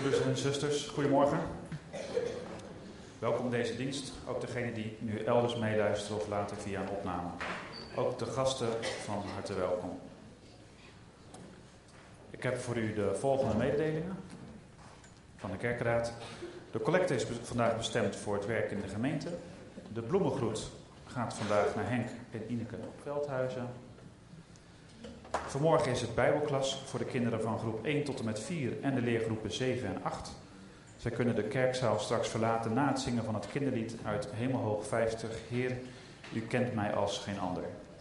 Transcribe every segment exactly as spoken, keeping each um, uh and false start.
Broeders en zusters, goedemorgen. Welkom deze dienst, ook degenen die nu elders meeluisteren of later via een opname. Ook de gasten van harte welkom. Ik heb voor u de volgende mededelingen van de kerkraad. De collecte is vandaag bestemd voor het werk in de gemeente. De bloemengroet gaat vandaag naar Henk en Ineke Veldhuizen. Vanmorgen is het bijbelklas voor de kinderen van groep één tot en met vier en de leergroepen zeven en acht. Zij kunnen de kerkzaal straks verlaten na het zingen van het kinderlied uit Hemelhoog vijftig. Heer, u kent mij als geen ander.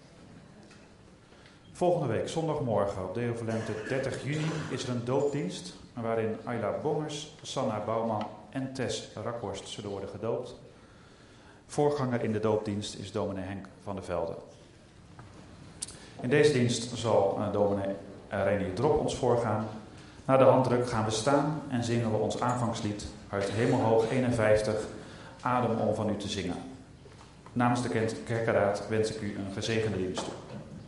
Volgende week, zondagmorgen op Deo Volente dertig juni, is er een doopdienst waarin Ayla Bongers, Sanna Bouwman en Tess Rakhorst zullen worden gedoopt. Voorganger in de doopdienst is dominee Henk van der Velde. In deze dienst zal uh, dominee uh, Renier Drop ons voorgaan. Na de handdruk gaan we staan en zingen we ons aanvangslied uit Hemelhoog eenenvijftig, Adem om van u te zingen. Namens de kerkenraad wens ik u een gezegende dienst toe.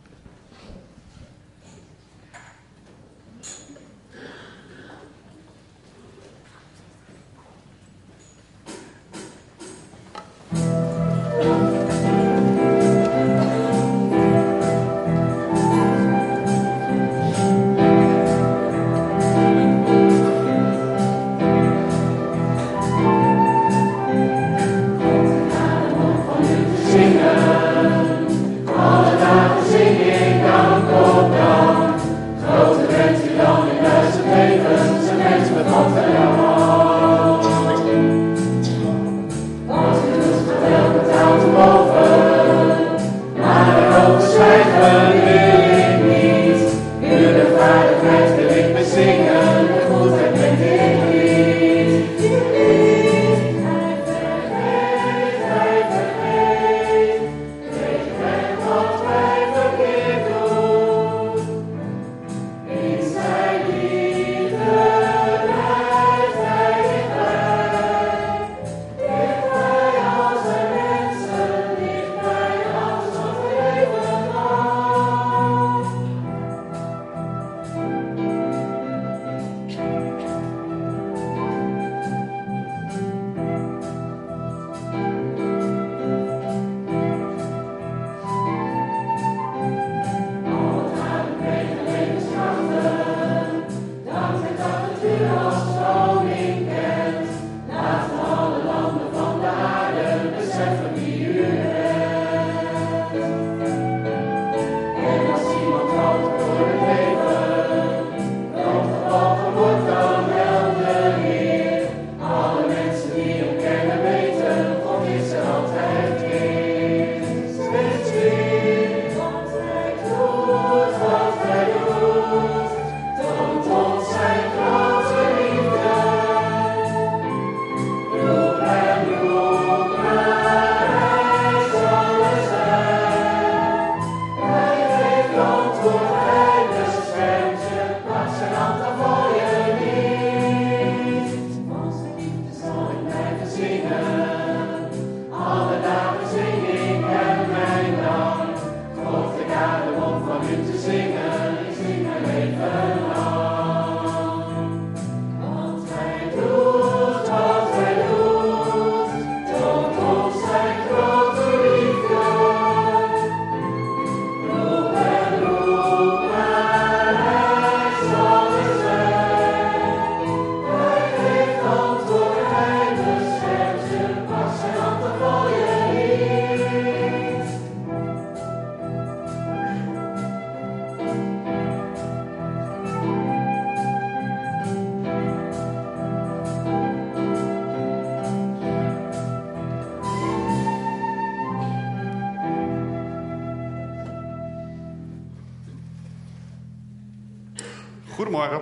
Goedemorgen.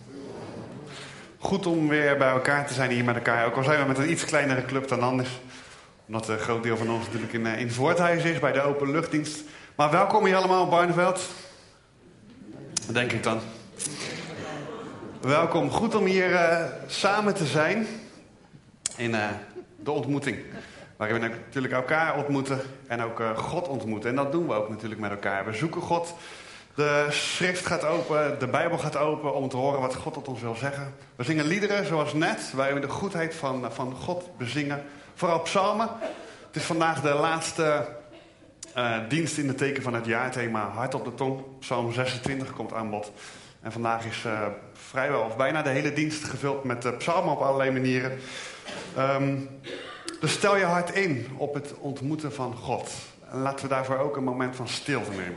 Goed om weer bij elkaar te zijn hier met elkaar. Ook al zijn we met een iets kleinere club dan anders. Omdat een groot deel van ons natuurlijk in, in Voorthuis is, bij de openluchtdienst. Maar welkom hier allemaal op Barneveld. Denk ik dan. Welkom. Goed om hier uh, samen te zijn in uh, de ontmoeting. Waarin we natuurlijk elkaar ontmoeten en ook uh, God ontmoeten. En dat doen we ook natuurlijk met elkaar. We zoeken God De schrift gaat open, de Bijbel gaat open om te horen wat God tot ons wil zeggen. We zingen liederen zoals net, waarin we de goedheid van, van God bezingen. Vooral psalmen. Het is vandaag de laatste uh, dienst in het teken van het jaarthema Hart op de Tong. Psalm zesentwintig komt aan bod. En vandaag is uh, vrijwel of bijna de hele dienst gevuld met uh, psalmen op allerlei manieren. Um, dus stel je hart in op het ontmoeten van God. En laten we daarvoor ook een moment van stilte nemen.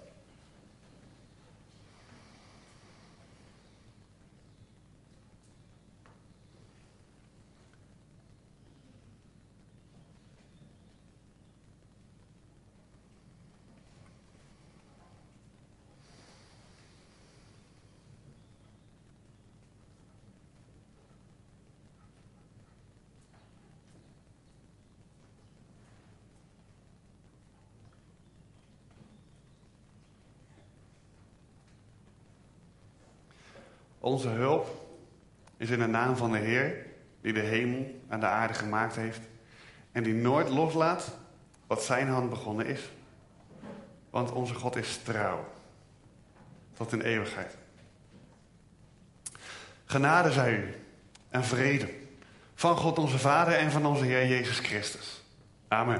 Onze hulp is in de naam van de Heer, die de hemel en de aarde gemaakt heeft en die nooit loslaat wat zijn hand begonnen is. Want onze God is trouw, tot in eeuwigheid. Genade zij u en vrede van God onze Vader en van onze Heer Jezus Christus. Amen.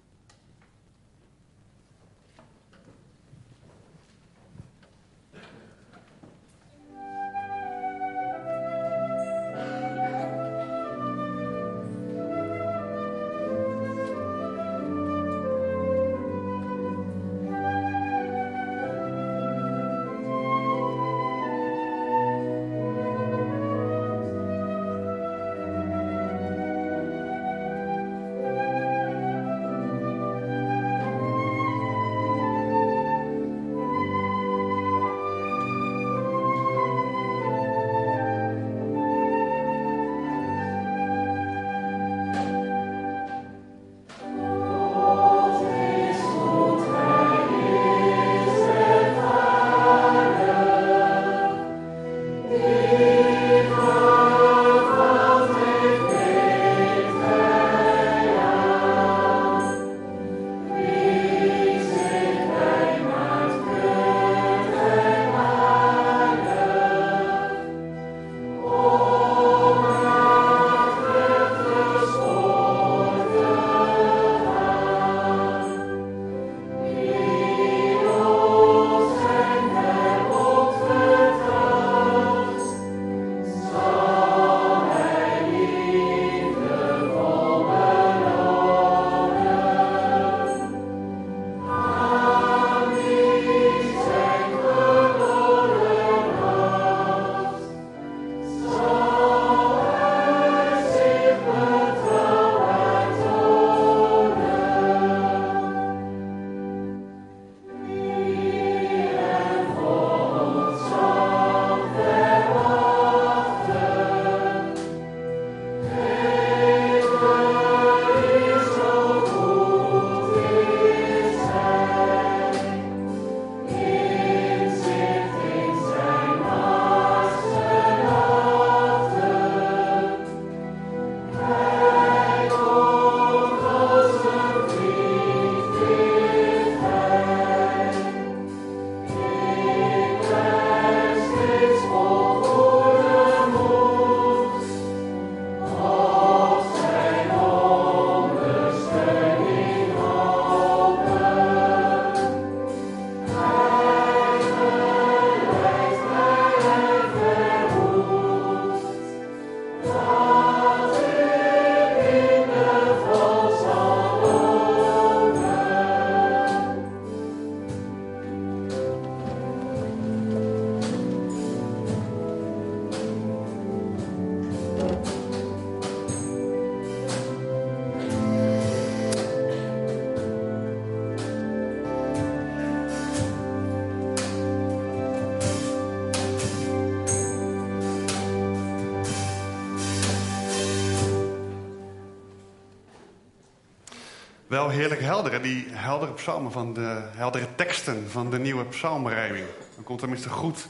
Wel heerlijk helder, hè? Die heldere psalmen van de heldere teksten van de nieuwe psalmrijming. Dan komt tenminste goed,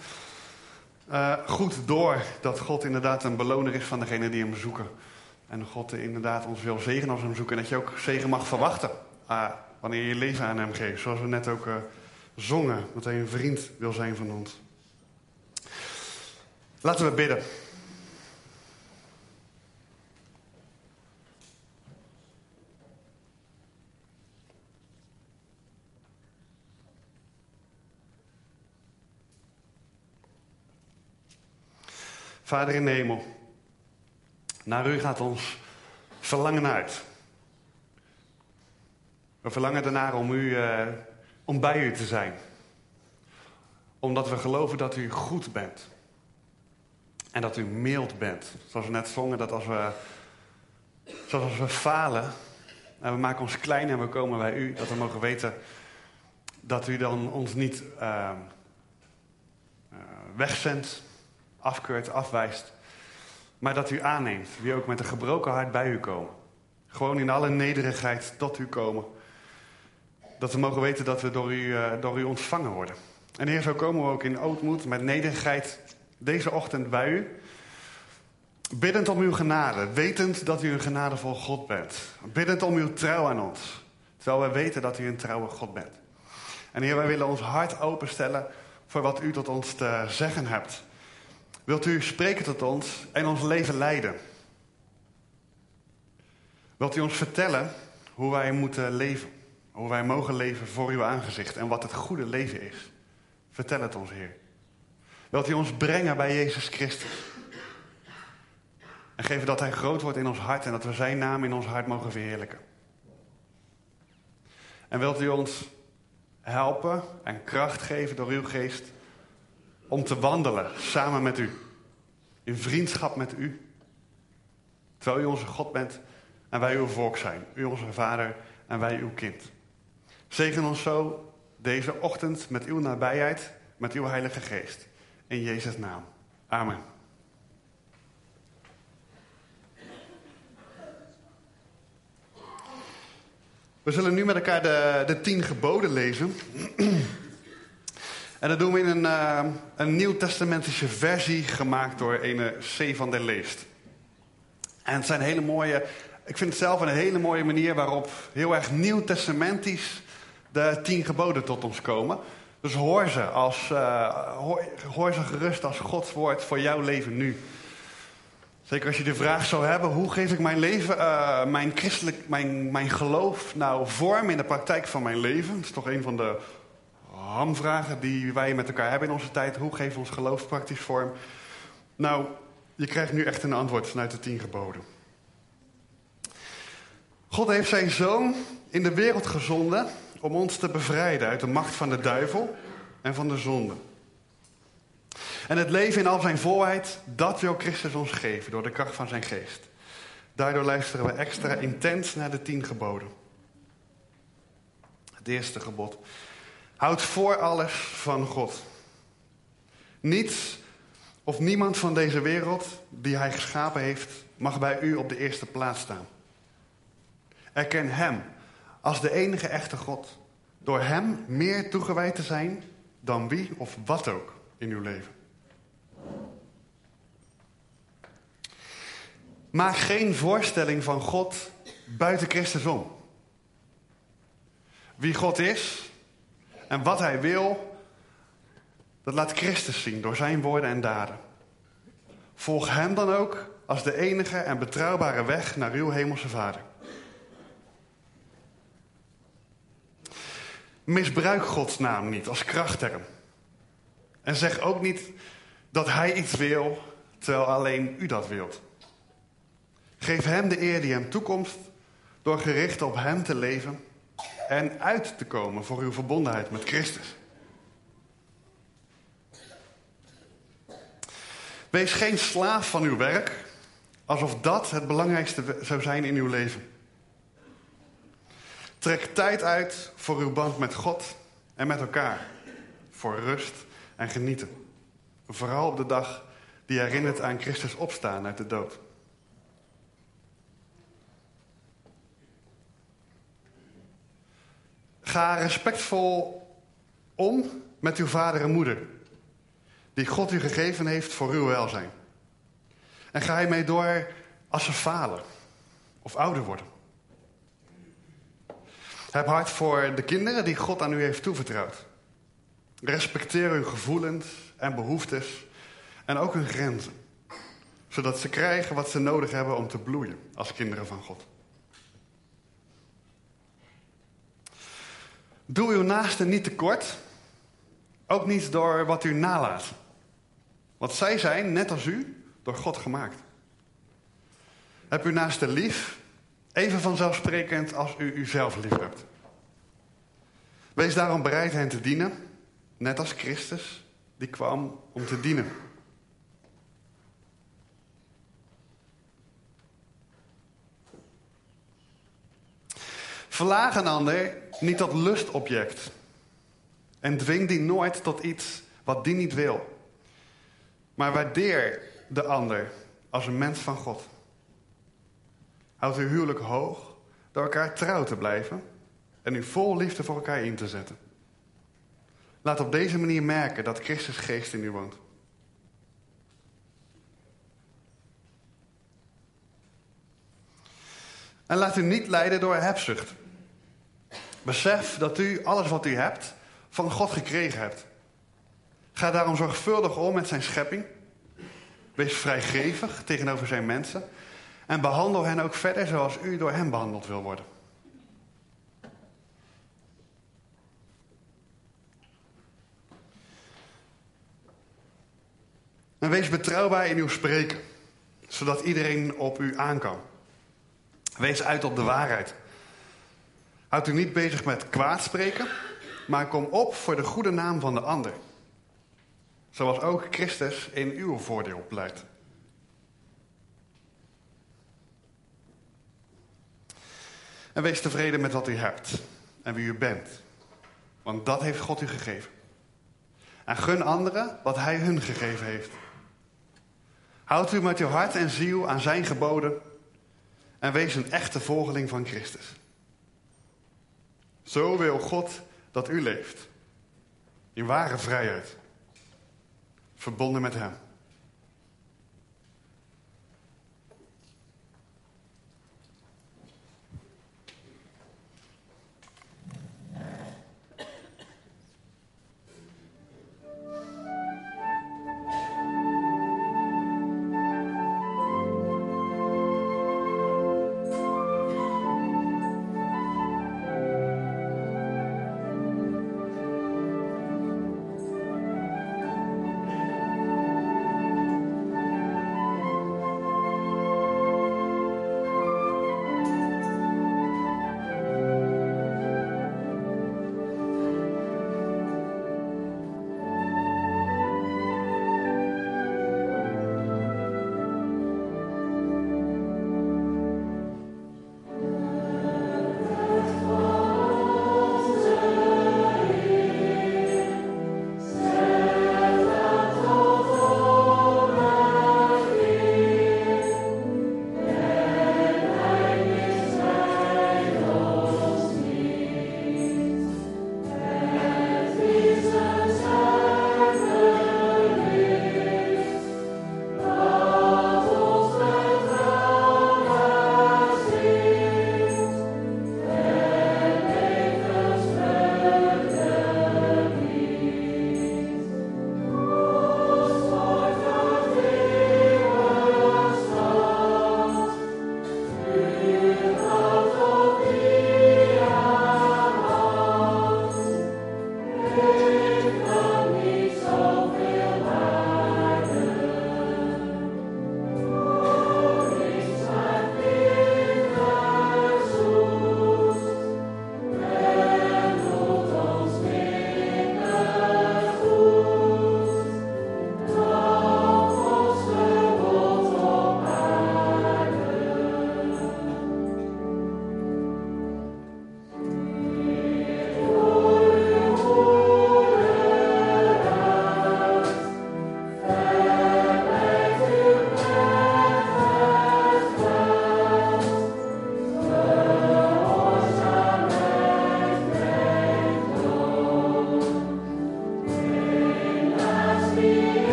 uh, goed door dat God inderdaad een beloner is van degenen die hem zoeken. En God inderdaad ons wil zegenen als we hem zoeken. En dat je ook zegen mag verwachten uh, wanneer je je leven aan hem geeft. Zoals we net ook uh, zongen dat hij een vriend wil zijn van ons. Laten we bidden. Vader in de hemel, naar u gaat ons verlangen uit. We verlangen ernaar om, u, uh, om bij u te zijn. Omdat we geloven dat u goed bent. En dat u mild bent. Zoals we net zongen, dat als we, zoals als we falen en we maken ons klein en we komen bij u, dat we mogen weten dat u dan ons niet uh, uh, wegzendt, afkeurt, afwijst. Maar dat u aanneemt, wie ook met een gebroken hart bij u komen. Gewoon in alle nederigheid tot u komen. Dat we mogen weten dat we door u, uh, door u ontvangen worden. En Heer, zo komen we ook in ootmoed met nederigheid deze ochtend bij u. Biddend om uw genade, wetend dat u een genadevol God bent. Biddend om uw trouw aan ons, terwijl wij weten dat u een trouwe God bent. En Heer, wij willen ons hart openstellen voor wat u tot ons te zeggen hebt. Wilt u spreken tot ons en ons leven leiden? Wilt u ons vertellen hoe wij moeten leven? Hoe wij mogen leven voor uw aangezicht en wat het goede leven is? Vertel het ons, Heer. Wilt u ons brengen bij Jezus Christus? En geven dat hij groot wordt in ons hart en dat we zijn naam in ons hart mogen verheerlijken. En wilt u ons helpen en kracht geven door uw geest om te wandelen samen met u. In vriendschap met u. Terwijl u onze God bent en wij uw volk zijn. U onze vader en wij uw kind. Zegen ons zo deze ochtend met uw nabijheid, met uw heilige geest. In Jezus' naam. Amen. We zullen nu met elkaar de, de tien geboden lezen. En dat doen we in een, uh, een nieuwtestamentische versie gemaakt door ene C. van der Leest. En het zijn hele mooie, ik vind het zelf een hele mooie manier waarop heel erg nieuwtestamentisch de tien geboden tot ons komen. Dus hoor ze, als, uh, hoor, hoor ze gerust als Gods woord voor jouw leven nu. Zeker als je de vraag zou hebben, hoe geef ik mijn leven, uh, mijn christelijk, mijn, mijn geloof nou vorm in de praktijk van mijn leven? Dat is toch een van de hamvragen die wij met elkaar hebben in onze tijd. Hoe geven we ons geloof praktisch vorm? Nou, je krijgt nu echt een antwoord vanuit de tien geboden. God heeft zijn zoon in de wereld gezonden om ons te bevrijden uit de macht van de duivel en van de zonde. En het leven in al zijn volheid, dat wil Christus ons geven door de kracht van zijn geest. Daardoor luisteren we extra intens naar de tien geboden. Het eerste gebod. Houd voor alles van God. Niets of niemand van deze wereld die hij geschapen heeft, mag bij u op de eerste plaats staan. Erken hem als de enige echte God. Door hem meer toegewijd te zijn dan wie of wat ook in uw leven. Maak geen voorstelling van God buiten Christus om. Wie God is en wat hij wil, dat laat Christus zien door zijn woorden en daden. Volg hem dan ook als de enige en betrouwbare weg naar uw hemelse Vader. Misbruik Gods naam niet als krachtterm. En zeg ook niet dat hij iets wil, terwijl alleen u dat wilt. Geef hem de eer die hem toekomt door gericht op hem te leven en uit te komen voor uw verbondenheid met Christus. Wees geen slaaf van uw werk, alsof dat het belangrijkste zou zijn in uw leven. Trek tijd uit voor uw band met God en met elkaar, voor rust en genieten. Vooral op de dag die herinnert aan Christus opstaan uit de dood. Ga respectvol om met uw vader en moeder, die God u gegeven heeft voor uw welzijn. En ga hiermee door als ze falen of ouder worden. Heb hart voor de kinderen die God aan u heeft toevertrouwd. Respecteer hun gevoelens en behoeftes en ook hun grenzen. Zodat ze krijgen wat ze nodig hebben om te bloeien als kinderen van God. Doe uw naaste niet tekort, ook niet door wat u nalaat. Want zij zijn, net als u, door God gemaakt. Heb uw naaste lief, even vanzelfsprekend als u uzelf lief hebt. Wees daarom bereid hen te dienen, net als Christus, die kwam om te dienen. Verlaag een ander niet tot lustobject. En dwing die nooit tot iets wat die niet wil. Maar waardeer de ander als een mens van God. Houd uw huwelijk hoog door elkaar trouw te blijven en u vol liefde voor elkaar in te zetten. Laat op deze manier merken dat Christus geest in u woont. En laat u niet leiden door hebzucht. Besef dat u alles wat u hebt van God gekregen hebt. Ga daarom zorgvuldig om met zijn schepping. Wees vrijgevig tegenover zijn mensen. En behandel hen ook verder zoals u door hem behandeld wil worden. En wees betrouwbaar in uw spreken. Zodat iedereen op u aan kan. Wees uit op de waarheid. Houd u niet bezig met kwaad spreken, maar kom op voor de goede naam van de ander. Zoals ook Christus in uw voordeel pleit. En wees tevreden met wat u hebt en wie u bent. Want dat heeft God u gegeven. En gun anderen wat hij hun gegeven heeft. Houd u met uw hart en ziel aan zijn geboden en wees een echte volgeling van Christus. Zo wil God dat u leeft. In ware vrijheid. Verbonden met hem.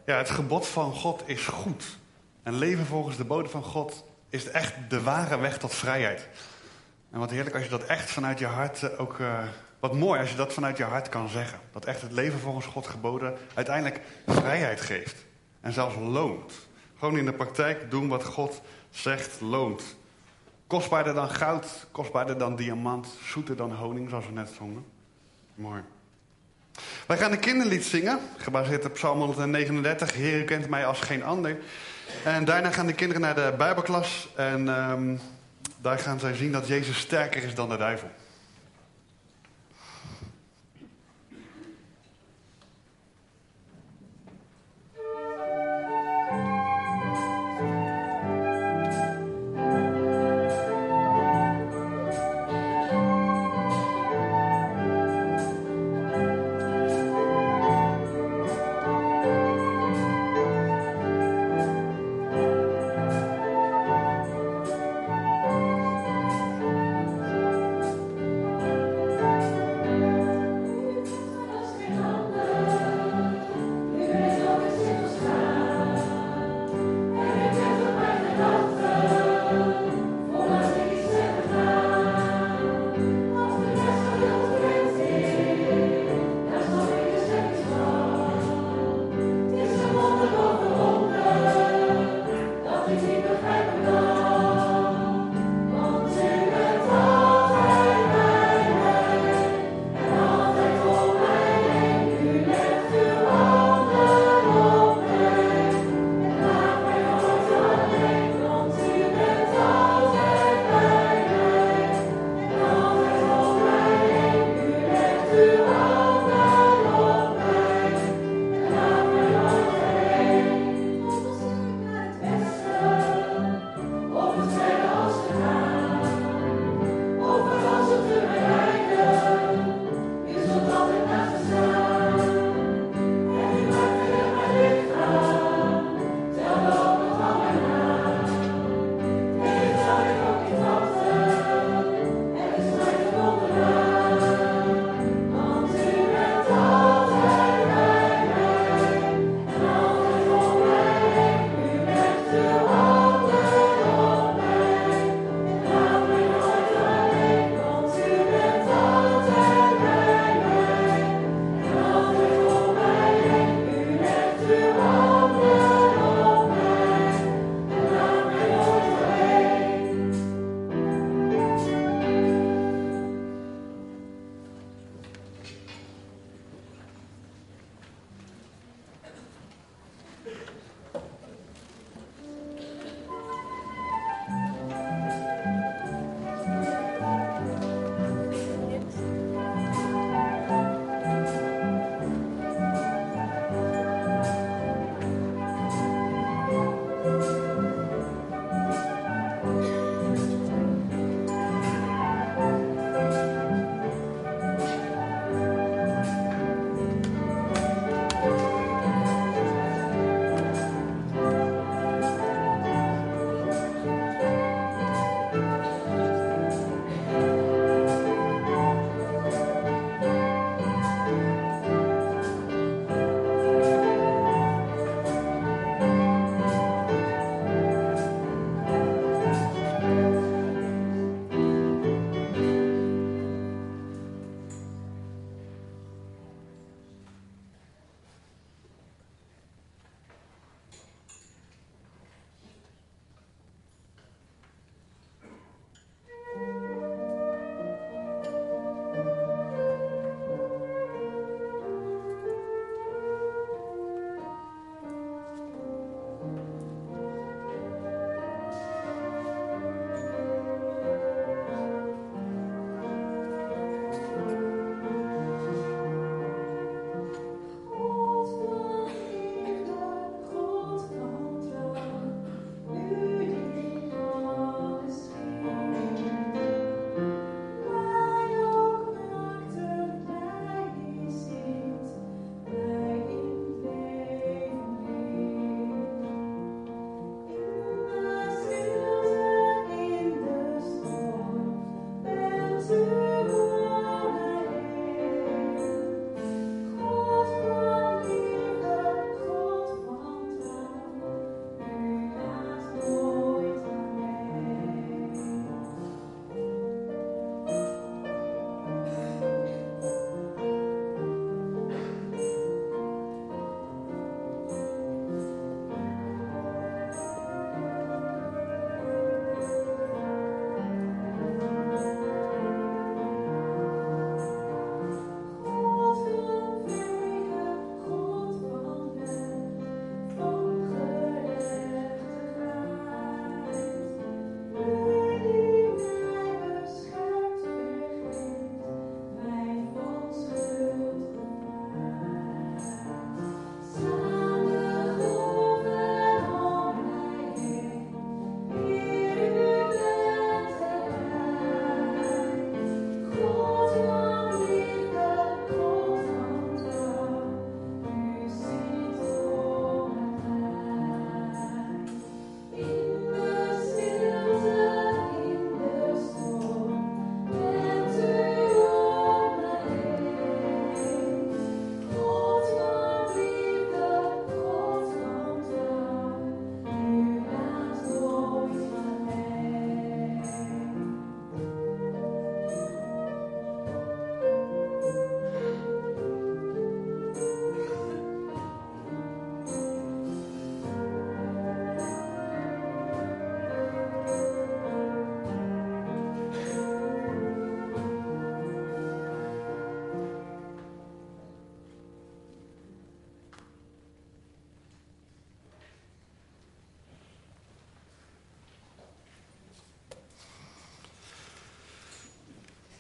ja, het gebod van God is goed. En leven volgens de boden van God is echt de ware weg tot vrijheid. En wat heerlijk als je dat echt vanuit je hart uh, ook... Uh, wat mooi als je dat vanuit je hart kan zeggen. Dat echt het leven volgens God geboden uiteindelijk vrijheid geeft. En zelfs loont. Gewoon in de praktijk doen wat God zegt loont. Kostbaarder dan goud, kostbaarder dan diamant, zoeter dan honing, zoals we net zongen. Mooi. Wij gaan een kinderlied zingen, gebaseerd op Psalm honderdnegenendertig. Heer, u kent mij als geen ander. En daarna gaan de kinderen naar de Bijbelklas. En um, daar gaan zij zien dat Jezus sterker is dan de duivel.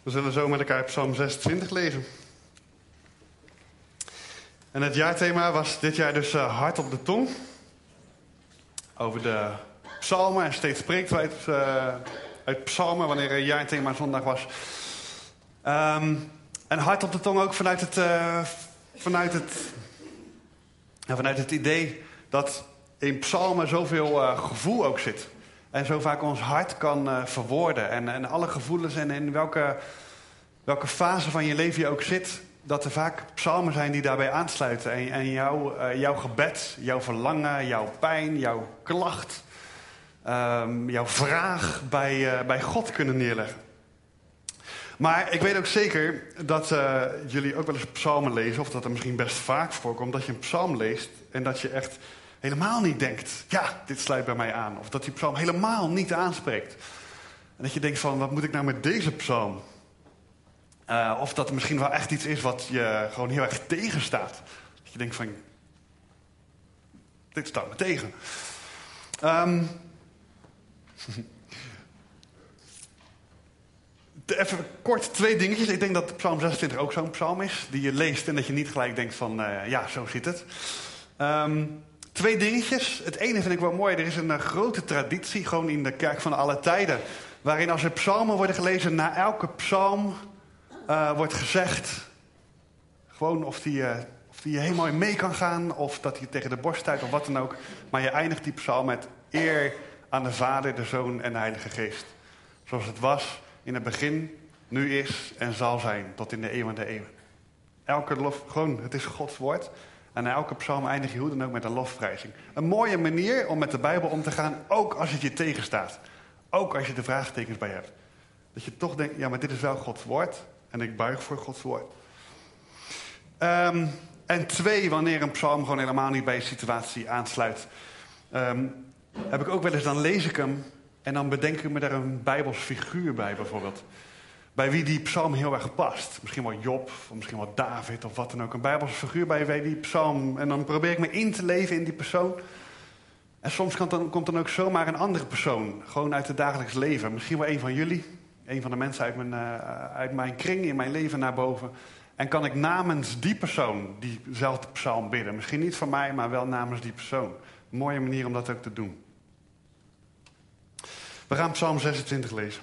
We zullen zo met elkaar Psalm zesentwintig lezen. En het jaarthema was dit jaar dus uh, hart op de tong. Over de psalmen en steeds spreekt we uit, uh, uit psalmen wanneer er jaarthema zondag was. Um, en hart op de tong ook vanuit het, uh, vanuit het, uh, vanuit het idee dat in psalmen zoveel uh, gevoel ook zit. En zo vaak ons hart kan uh, verwoorden. En, en alle gevoelens en in welke, welke fase van je leven je ook zit. Dat er vaak psalmen zijn die daarbij aansluiten. En, en jouw, uh, jouw gebed, jouw verlangen, jouw pijn, jouw klacht. Um, jouw vraag bij, uh, bij God kunnen neerleggen. Maar ik weet ook zeker dat uh, jullie ook wel eens psalmen lezen. Of dat er misschien best vaak voorkomt dat je een psalm leest. En dat je echt helemaal niet denkt, ja, dit sluit bij mij aan. Of dat die psalm helemaal niet aanspreekt. En dat je denkt van, wat moet ik nou met deze psalm? Uh, of dat er misschien wel echt iets is wat je gewoon heel erg tegenstaat. Dat je denkt van, dit staat me tegen. Um, even kort twee dingetjes. Ik denk dat Psalm zesentwintig ook zo'n psalm is. Die je leest en dat je niet gelijk denkt van, uh, ja, zo zit het. Um, Twee dingetjes. Het ene vind ik wel mooi. Er is een uh, grote traditie, gewoon in de kerk van alle tijden. Waarin als er psalmen worden gelezen, na elke psalm uh, wordt gezegd. Gewoon of die, uh, of die je heel mooi mee kan gaan. Of dat je tegen de borst stuit of wat dan ook. Maar je eindigt die psalm met eer aan de Vader, de Zoon en de Heilige Geest. Zoals het was in het begin, nu is en zal zijn. Tot in de eeuwen der eeuwen. Elke lof, gewoon, het is Gods woord. En na elke psalm eindig je hoe dan ook met een lofprijzing. Een mooie manier om met de Bijbel om te gaan, ook als het je tegenstaat. Ook als je er vraagtekens bij hebt. Dat je toch denkt, ja, maar dit is wel Gods woord. En ik buig voor Gods woord. Um, en twee, wanneer een psalm gewoon helemaal niet bij je situatie aansluit. Um, heb ik ook wel eens, dan lees ik hem. En dan bedenk ik me daar een Bijbels figuur bij bijvoorbeeld. Bij wie die psalm heel erg past. Misschien wel Job, of misschien wel David, of wat dan ook. Een Bijbelse figuur bij wie die psalm. En dan probeer ik me in te leven in die persoon. En soms kan dan, komt dan ook zomaar een andere persoon. Gewoon uit het dagelijks leven. Misschien wel een van jullie. Een van de mensen uit mijn, uh, uit mijn kring, in mijn leven naar boven. En kan ik namens die persoon diezelfde psalm bidden. Misschien niet van mij, maar wel namens die persoon. Een mooie manier om dat ook te doen. We gaan Psalm zesentwintig lezen.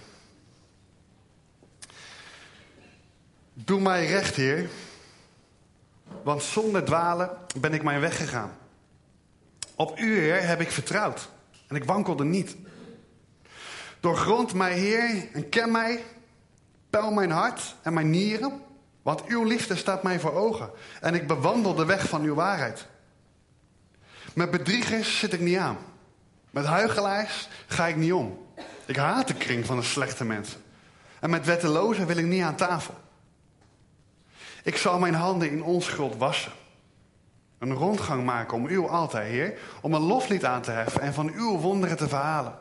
Doe mij recht, Heer, want zonder dwalen ben ik mijn weg gegaan. Op u, Heer, heb ik vertrouwd en ik wankelde niet. Doorgrond mij, Heer, en ken mij, peil mijn hart en mijn nieren, want uw liefde staat mij voor ogen en ik bewandel de weg van uw waarheid. Met bedriegers zit ik niet aan, met huichelaars ga ik niet om. Ik haat de kring van de slechte mensen en met wettelozen wil ik niet aan tafel. Ik zal mijn handen in onschuld wassen. Een rondgang maken om uw altaar, Heer. Om een loflied aan te heffen en van uw wonderen te verhalen.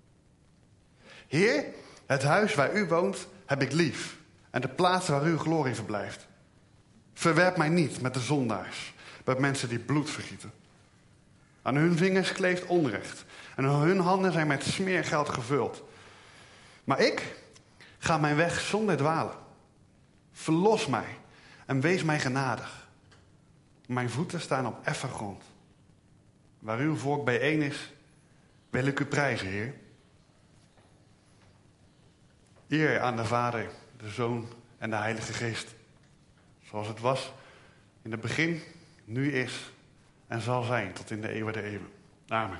Heer, het huis waar u woont heb ik lief. En de plaats waar uw glorie verblijft. Verwerp mij niet met de zondaars. Met mensen die bloed vergieten. Aan hun vingers kleeft onrecht. En hun handen zijn met smeergeld gevuld. Maar ik ga mijn weg zonder dwalen. Verlos mij. En wees mij genadig. Mijn voeten staan op effen grond. Waar uw volk bijeen is, wil ik u prijzen, Heer. Eer aan de Vader, de Zoon en de Heilige Geest. Zoals het was in het begin, nu is en zal zijn tot in de eeuwen der eeuwen. Amen.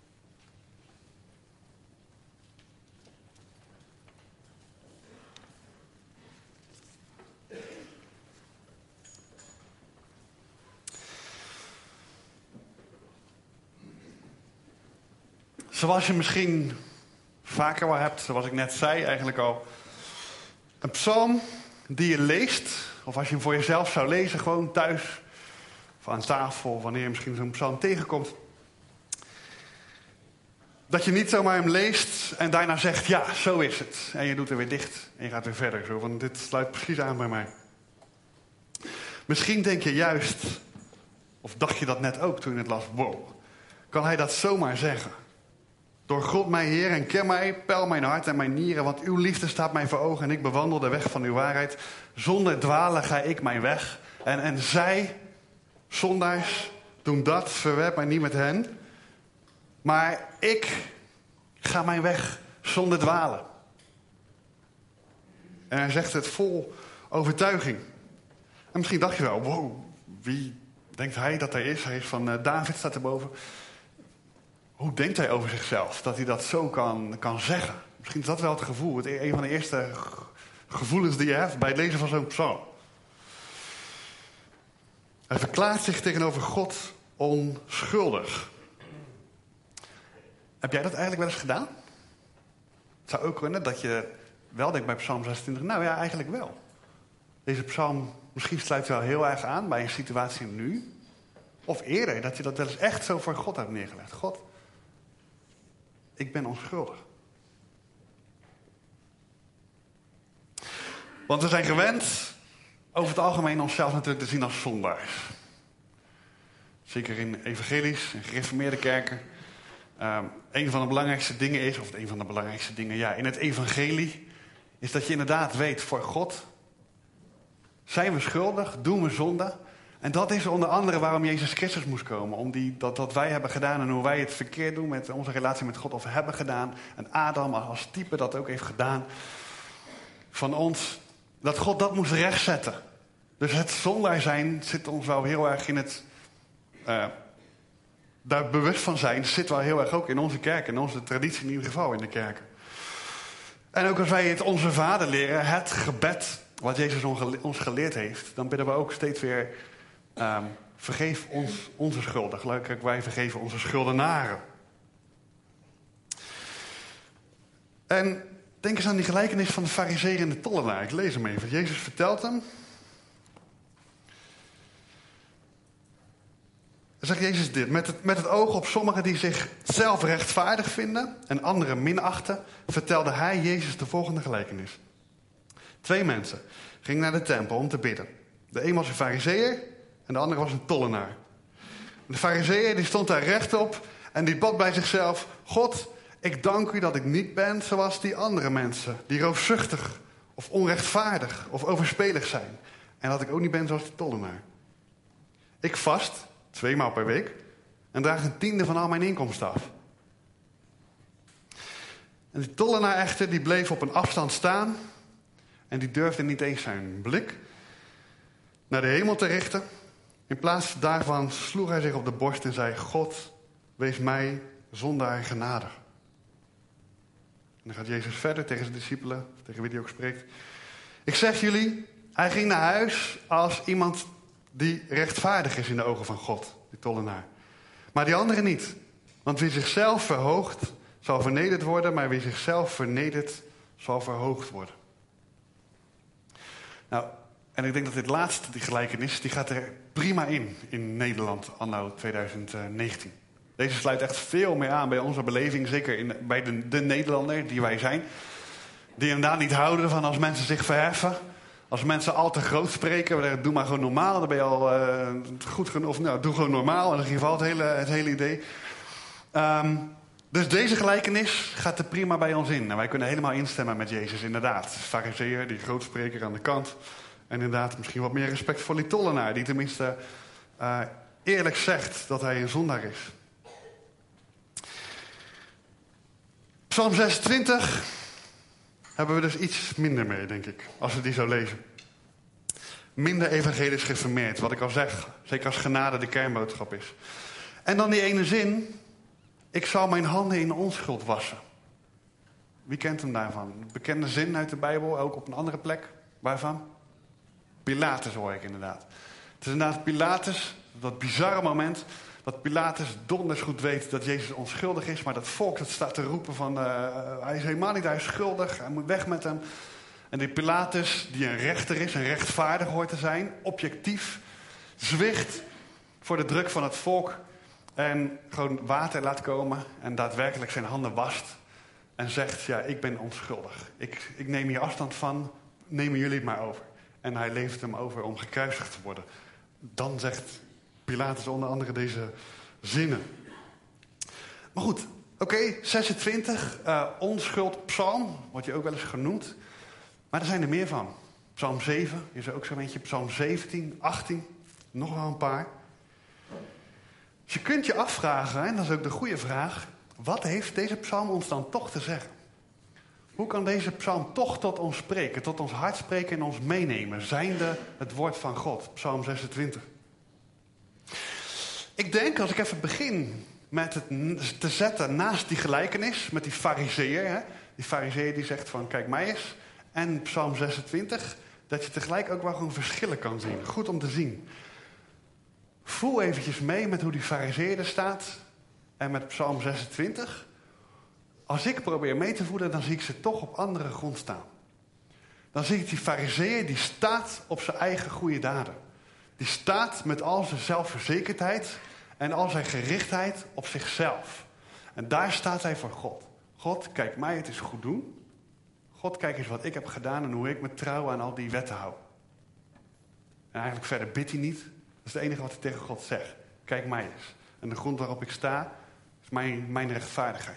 Zoals je misschien vaker wel hebt, zoals ik net zei eigenlijk al. Een psalm die je leest, of als je hem voor jezelf zou lezen, gewoon thuis of aan tafel, wanneer je misschien zo'n psalm tegenkomt. Dat je niet zomaar hem leest en daarna zegt, ja, zo is het. En je doet er weer dicht en je gaat weer verder. Zo van, dit sluit precies aan bij mij. Misschien denk je juist, of dacht je dat net ook toen je het las, wow, kan hij dat zomaar zeggen? Doorgrond mij, Heer, en ken mij, peil mijn hart en mijn nieren, want uw liefde staat mij voor ogen en ik bewandel de weg van uw waarheid. Zonder dwalen ga ik mijn weg. En, en zij, zondaars, doen dat, verwerp mij niet met hen. Maar ik ga mijn weg zonder dwalen. En hij zegt het vol overtuiging. En misschien dacht je wel, wow, wie denkt hij dat hij is? Hij is van uh, David, staat erboven. Hoe denkt hij over zichzelf? Dat hij dat zo kan, kan zeggen. Misschien is dat wel het gevoel. Het, een van de eerste gevoelens die je hebt bij het lezen van zo'n psalm. Hij verklaart zich tegenover God onschuldig. Heb jij dat eigenlijk wel eens gedaan? Het zou ook kunnen dat je wel denkt bij psalm zesentwintig... nou ja, eigenlijk wel. Deze psalm misschien sluit wel heel erg aan bij een situatie nu. Of eerder, dat je dat wel eens echt zo voor God hebt neergelegd. God, ik ben onschuldig. Want we zijn gewend over het algemeen onszelf natuurlijk te zien als zondaars. Zeker in evangelisch en gereformeerde kerken. Um, een van de belangrijkste dingen is, of een van de belangrijkste dingen, ja, in het evangelie, is dat je inderdaad weet, voor God zijn we schuldig, doen we zonde. En dat is onder andere waarom Jezus Christus moest komen. Om die, dat wat wij hebben gedaan en hoe wij het verkeerd doen met onze relatie met God, of hebben gedaan. En Adam als type dat ook heeft gedaan van ons. Dat God dat moest rechtzetten. Dus het zondaar zijn zit ons wel heel erg in het... Uh, daar bewust van zijn zit wel heel erg ook in onze kerk. In onze traditie in ieder geval in de kerk. En ook als wij het onze Vader leren, het gebed wat Jezus ons geleerd heeft, dan bidden we ook steeds weer, um, vergeef ons onze schulden. Gelukkig wij vergeven onze schuldenaren. En denk eens aan die gelijkenis van de farizeeër en de tollenaar. Ik lees hem even. Jezus vertelt hem. Dan zegt Jezus dit. Met het, met het oog op sommigen die zich zelf rechtvaardig vinden en anderen minachten, vertelde hij Jezus de volgende gelijkenis. Twee mensen gingen naar de tempel om te bidden. De een was een farizeeër en de andere was een tollenaar. De farizeeër die stond daar rechtop en die bad bij zichzelf: God, ik dank u dat ik niet ben zoals die andere mensen, die roofzuchtig of onrechtvaardig of overspelig zijn. En dat ik ook niet ben zoals die tollenaar. Ik vast twee maal per week en draag een tiende van al mijn inkomsten af. En die tollenaar echter, die bleef op een afstand staan en die durfde niet eens zijn blik naar de hemel te richten. In plaats daarvan sloeg hij zich op de borst en zei: God, wees mij zondaar genadig. En dan gaat Jezus verder tegen zijn discipelen, tegen wie hij ook spreekt. Ik zeg jullie, hij ging naar huis als iemand die rechtvaardig is in de ogen van God, die tollenaar. Maar die andere niet. Want wie zichzelf verhoogt, zal vernederd worden, maar wie zichzelf vernedert, zal verhoogd worden. Nou, en ik denk dat dit laatste, die gelijkenis, die gaat er prima in, in Nederland, anno twintig negentien. Deze sluit echt veel meer aan bij onze beleving, zeker in, bij de, de Nederlander die wij zijn. Die inderdaad niet houden van als mensen zich verheffen. Als mensen al te groot spreken, we zeggen, doe maar gewoon normaal. Dan ben je al uh, goed genoeg. Of nou, doe gewoon normaal. In ieder geval het hele, het hele idee. Um, dus deze gelijkenis gaat er prima bij ons in. En wij kunnen helemaal instemmen met Jezus, inderdaad. Farizeeër, die grootspreker aan de kant. En inderdaad misschien wat meer respect voor die tollenaar. Die tenminste uh, eerlijk zegt dat hij een zondaar is. Psalm zesentwintig hebben we dus iets minder mee, denk ik, als we die zo lezen. Minder evangelisch geformeerd, wat ik al zeg. Zeker als genade de kernboodschap is. En dan die ene zin: ik zal mijn handen in onschuld wassen. Wie kent hem daarvan? Een bekende zin uit de Bijbel, ook op een andere plek. Waarvan? Pilatus hoor ik inderdaad. Het is inderdaad Pilatus, dat bizarre moment dat Pilatus donders goed weet dat Jezus onschuldig is, maar dat volk dat staat te roepen van uh, hij is helemaal niet, hij is schuldig, hij moet weg met hem. En die Pilatus, die een rechter is, en rechtvaardig hoort te zijn, objectief, zwicht voor de druk van het volk en gewoon water laat komen en daadwerkelijk zijn handen wast en zegt: ja, ik ben onschuldig. Ik, ik neem hier afstand van, nemen jullie het maar over. En hij levert hem over om gekruisigd te worden. Dan zegt Pilatus onder andere deze zinnen. Maar goed, Oké, okay, zesentwintig, uh, onschuldpsalm, wordt je ook wel eens genoemd. Maar er zijn er meer van. Psalm zeven is er ook zo'n eentje. Psalm zeventien, achttien, nog wel een paar. Dus je kunt je afvragen, en dat is ook de goede vraag, wat heeft deze psalm ons dan toch te zeggen? Hoe kan deze psalm toch tot ons spreken, tot ons hart spreken en ons meenemen, zijnde het woord van God? Psalm zesentwintig. Ik denk, als ik even begin met het te zetten naast die gelijkenis met die farizeeër, hè? Die farizeeër die zegt van kijk mij eens, en Psalm zesentwintig, dat je tegelijk ook wel gewoon verschillen kan zien. Goed om te zien. Voel eventjes mee met hoe die farizeeër er staat en met Psalm zesentwintig. Als ik probeer mee te voelen, dan zie ik ze toch op andere grond staan. Dan zie ik die farizeeër, die staat op zijn eigen goede daden. Die staat met al zijn zelfverzekerdheid en al zijn gerichtheid op zichzelf. En daar staat hij voor God. God, kijk mij het is goed doen. God, kijk eens wat ik heb gedaan en hoe ik me trouw aan al die wetten hou. En eigenlijk verder bidt hij niet. Dat is het enige wat hij tegen God zegt. Kijk mij eens. En de grond waarop ik sta, is mijn, mijn rechtvaardigheid.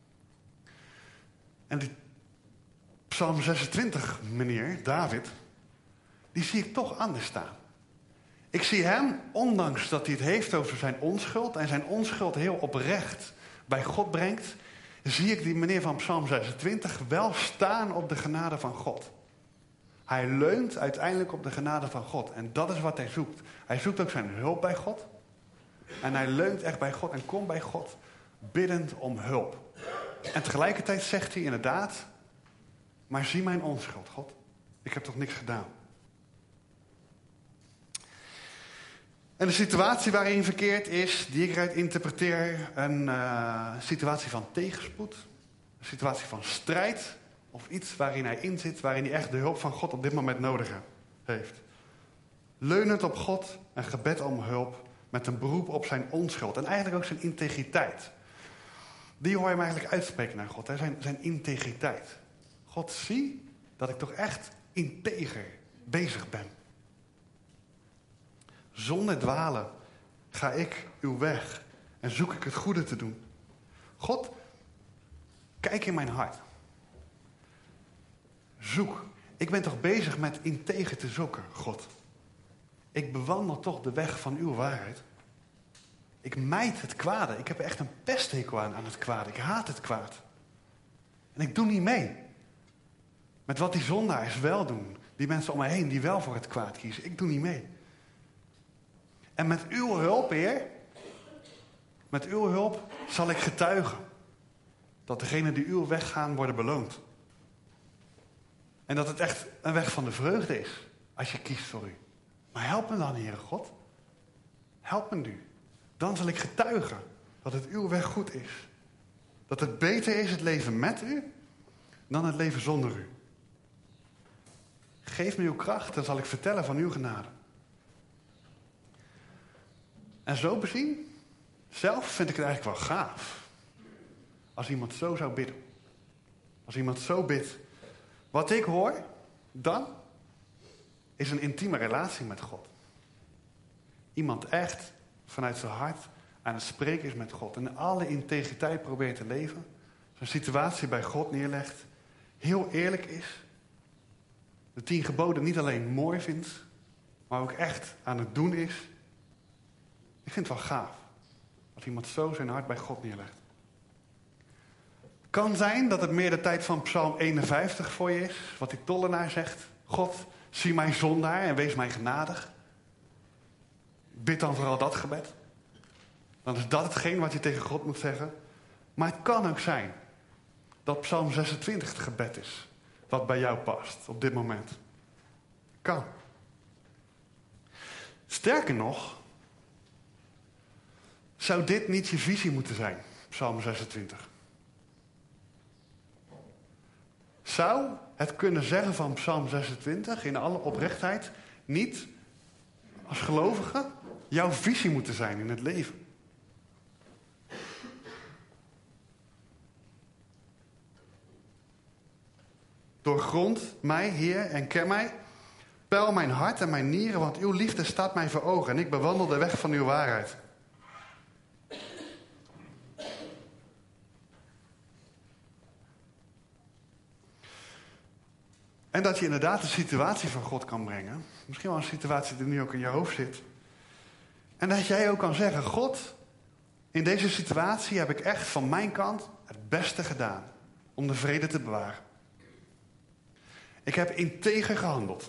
En die Psalm zesentwintig, meneer David, die zie ik toch anders staan. Ik zie hem, ondanks dat hij het heeft over zijn onschuld en zijn onschuld heel oprecht bij God brengt, zie ik die meneer van Psalm zesentwintig wel staan op de genade van God. Hij leunt uiteindelijk op de genade van God. En dat is wat hij zoekt. Hij zoekt ook zijn hulp bij God. En hij leunt echt bij God en komt bij God biddend om hulp. En tegelijkertijd zegt hij inderdaad, maar zie mijn onschuld, God. Ik heb toch niks gedaan. En de situatie waarin je verkeert is, die ik eruit interpreteer, een uh, situatie van tegenspoed. Een situatie van strijd. Of iets waarin hij in zit, waarin hij echt de hulp van God op dit moment nodig heeft. Leunend op God, een gebed om hulp, met een beroep op zijn onschuld. En eigenlijk ook zijn integriteit. Die hoor je hem eigenlijk uitspreken naar God, hè? Zijn, zijn integriteit. God, zie dat ik toch echt integer bezig ben. Zonder dwalen ga ik uw weg en zoek ik het goede te doen. God, kijk in mijn hart. Zoek. Ik ben toch bezig met integer te zoeken, God. Ik bewandel toch de weg van uw waarheid. Ik mijd het kwade. Ik heb echt een pesthekel aan, aan het kwade. Ik haat het kwaad. En ik doe niet mee. Met wat die zondaars wel doen. Die mensen om mij heen die wel voor het kwaad kiezen. Ik doe niet mee. En met uw hulp, Heer, met uw hulp zal ik getuigen. Dat degenen die uw weg gaan worden beloond. En dat het echt een weg van de vreugde is. Als je kiest voor u. Maar help me dan, Heere God. Help me nu. Dan zal ik getuigen dat het uw weg goed is. Dat het beter is het leven met u dan het leven zonder u. Geef me uw kracht, dan zal ik vertellen van uw genade. En zo bezien, zelf vind ik het eigenlijk wel gaaf. Als iemand zo zou bidden. Als iemand zo bidt. Wat ik hoor, dan is een intieme relatie met God. Iemand echt vanuit zijn hart aan het spreken is met God. En alle integriteit probeert te leven. Zijn situatie bij God neerlegt. Heel eerlijk is. De tien geboden niet alleen mooi vindt. Maar ook echt aan het doen is. Ik vind het wel gaaf. Als iemand zo zijn hart bij God neerlegt. Kan zijn dat het meer de tijd van Psalm eenenvijftig voor je is. Wat die tollenaar zegt. God, zie mij zondaar en wees mij genadig. Bid dan vooral dat gebed. Dan is dat hetgeen wat je tegen God moet zeggen. Maar het kan ook zijn dat Psalm zesentwintig het gebed is. Wat bij jou past op dit moment. Kan. Sterker nog, zou dit niet je visie moeten zijn, Psalm zesentwintig? Zou het kunnen zeggen van Psalm zesentwintig in alle oprechtheid niet als gelovige jouw visie moeten zijn in het leven? Doorgrond mij, Heer, en ken mij. Peil mijn hart en mijn nieren, want uw liefde staat mij voor ogen en ik bewandel de weg van uw waarheid. En dat je inderdaad een situatie van God kan brengen. Misschien wel een situatie die nu ook in je hoofd zit. En dat jij ook kan zeggen, God, in deze situatie heb ik echt van mijn kant het beste gedaan om de vrede te bewaren. Ik heb integer gehandeld.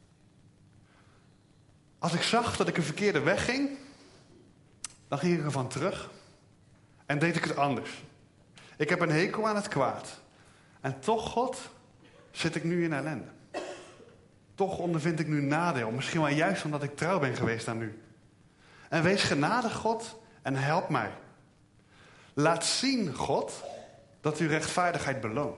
Als ik zag dat ik een verkeerde weg ging, dan ging ik ervan terug en deed ik het anders. Ik heb een hekel aan het kwaad. En toch, God, zit ik nu in ellende. Toch ondervind ik nu nadeel. Misschien wel juist omdat ik trouw ben geweest aan u. En wees genadig, God, en help mij. Laat zien, God, dat u rechtvaardigheid beloont.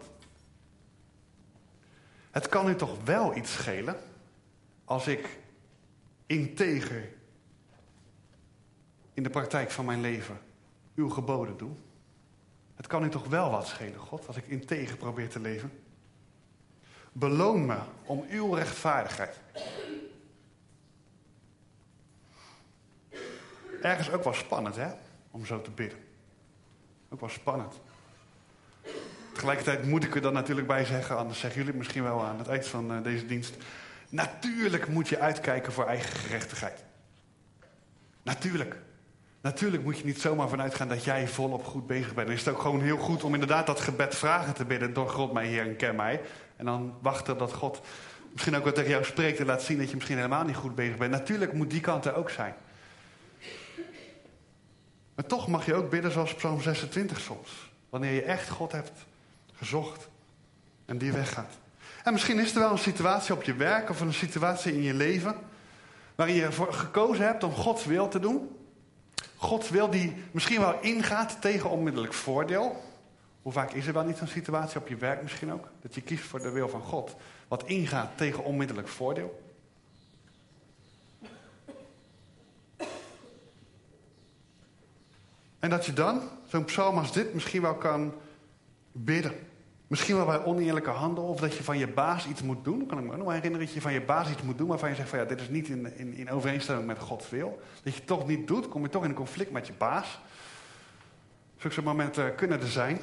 Het kan u toch wel iets schelen als ik integer in de praktijk van mijn leven uw geboden doe. Het kan u toch wel wat schelen, God, als ik integer probeer te leven. Beloon me om uw rechtvaardigheid. Ergens ook wel spannend, hè? Om zo te bidden. Ook wel spannend. Tegelijkertijd moet ik er dan natuurlijk bij zeggen, anders zeggen jullie het misschien wel aan het eind van uh, deze dienst. Natuurlijk moet je uitkijken voor eigen gerechtigheid. Natuurlijk. Natuurlijk moet je niet zomaar vanuit gaan dat jij volop goed bezig bent. Dan is het ook gewoon heel goed om inderdaad dat gebed vragen te bidden. Door God mij, Heer, en ken mij. En dan wachten dat God misschien ook wat tegen jou spreekt en laat zien dat je misschien helemaal niet goed bezig bent. Natuurlijk moet die kant er ook zijn. Maar toch mag je ook bidden zoals Psalm zesentwintig soms. Wanneer je echt God hebt gezocht en die weggaat. En misschien is er wel een situatie op je werk of een situatie in je leven waarin je ervoor gekozen hebt om Gods wil te doen. Gods wil die misschien wel ingaat tegen onmiddellijk voordeel. Hoe vaak is er wel niet zo'n situatie op je werk misschien ook? Dat je kiest voor de wil van God. Wat ingaat tegen onmiddellijk voordeel. En dat je dan, zo'n psalm als dit, misschien wel kan bidden. Misschien wel bij oneerlijke handel. Of dat je van je baas iets moet doen. Dan kan ik me ook nog herinneren dat je van je baas iets moet doen waarvan je zegt van ja, dit is niet in, in, in overeenstemming met Gods wil. Dat je het toch niet doet, kom je toch in een conflict met je baas. Zulke momenten kunnen er zijn.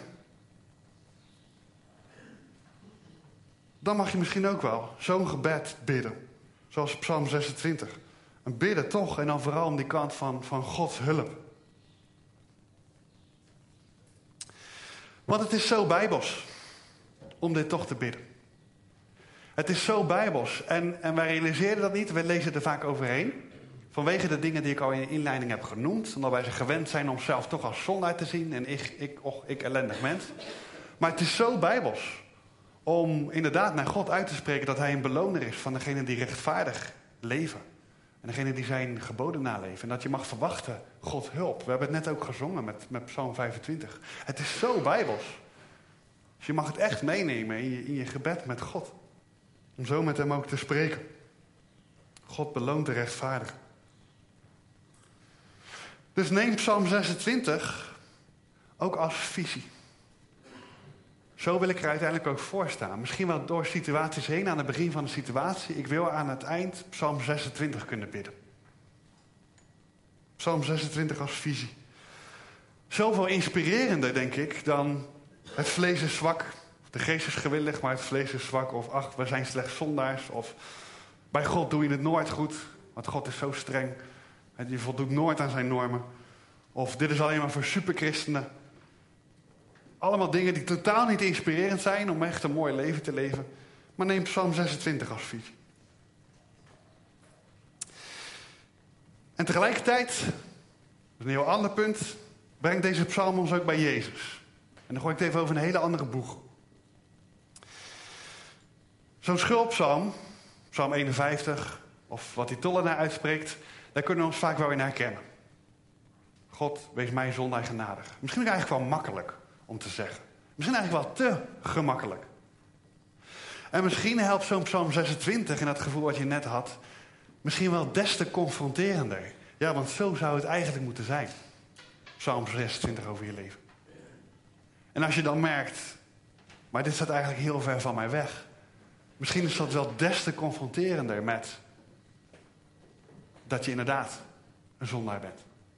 Dan mag je misschien ook wel zo'n gebed bidden. Zoals Psalm zesentwintig. Een bidden toch en dan vooral om die kant van, van Gods hulp. Want het is zo bijbels om dit toch te bidden. Het is zo bijbels. En, en wij realiseren dat niet. We lezen er vaak overheen. Vanwege de dingen die ik al in de inleiding heb genoemd. Omdat wij ze gewend zijn om zelf toch als zondaar te zien. En ik, ik, och, ik ellendig mens. Maar het is zo bijbels. Om inderdaad naar God uit te spreken dat hij een beloner is van degene die rechtvaardig leven. En degene die zijn geboden naleven. En dat je mag verwachten Gods hulp. We hebben het net ook gezongen met, met Psalm vijfentwintig. Het is zo bijbels. Dus je mag het echt meenemen in je, in je gebed met God. Om zo met hem ook te spreken. God beloont de rechtvaardigen. Dus neem Psalm zesentwintig ook als visie. Zo wil ik er uiteindelijk ook voor staan. Misschien wel door situaties heen aan het begin van de situatie. Ik wil aan het eind Psalm zesentwintig kunnen bidden. Psalm zesentwintig als visie. Zoveel inspirerender, denk ik, dan het vlees is zwak. De geest is gewillig, maar het vlees is zwak. Of ach, we zijn slechts zondaars. Of bij God doe je het nooit goed. Want God is zo streng. En die voldoet nooit aan zijn normen. Of dit is alleen maar voor superchristenen. Allemaal dingen die totaal niet inspirerend zijn om echt een mooi leven te leven. Maar neem Psalm zesentwintig als visie. En tegelijkertijd, dat is een heel ander punt, brengt deze psalm ons ook bij Jezus. En dan gooi ik het even over een hele andere boeg. Zo'n schulppsalm, psalm eenenvijftig, of wat die tollenaar uitspreekt, daar kunnen we ons vaak wel in herkennen. God, wees mij zondaar genadig. Misschien eigenlijk wel makkelijk om te zeggen. Misschien eigenlijk wel te gemakkelijk. En misschien helpt zo'n psalm zesentwintig en dat gevoel wat je net had, misschien wel des te confronterender. Ja, want zo zou het eigenlijk moeten zijn. Psalm zesentwintig over je leven. En als je dan merkt, maar dit staat eigenlijk heel ver van mij weg. Misschien is dat wel des te confronterender met dat je inderdaad een zondaar bent.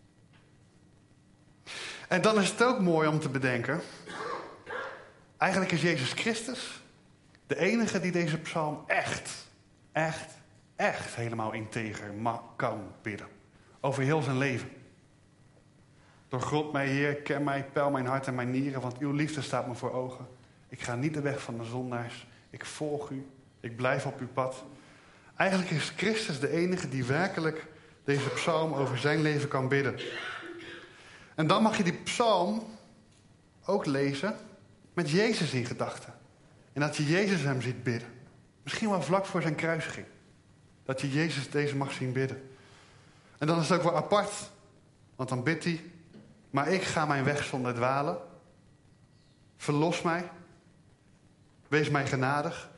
En dan is het ook mooi om te bedenken, eigenlijk is Jezus Christus De enige die deze psalm echt, echt, echt helemaal integer ma- kan bidden. Over heel zijn leven. Doorgrond mij, Heer, ken mij, peil mijn hart en mijn nieren, want uw liefde staat me voor ogen. Ik ga niet de weg van de zondaars. Ik volg u. Ik blijf op uw pad. Eigenlijk is Christus de enige die werkelijk deze psalm over zijn leven kan bidden. En dan mag je die psalm ook lezen met Jezus in gedachten. En dat je Jezus hem ziet bidden. Misschien wel vlak voor zijn kruisiging. Dat je Jezus deze mag zien bidden. En dan is het ook wel apart. Want dan bidt hij. Maar ik ga mijn weg zonder dwalen. Verlos mij. Wees mij genadig.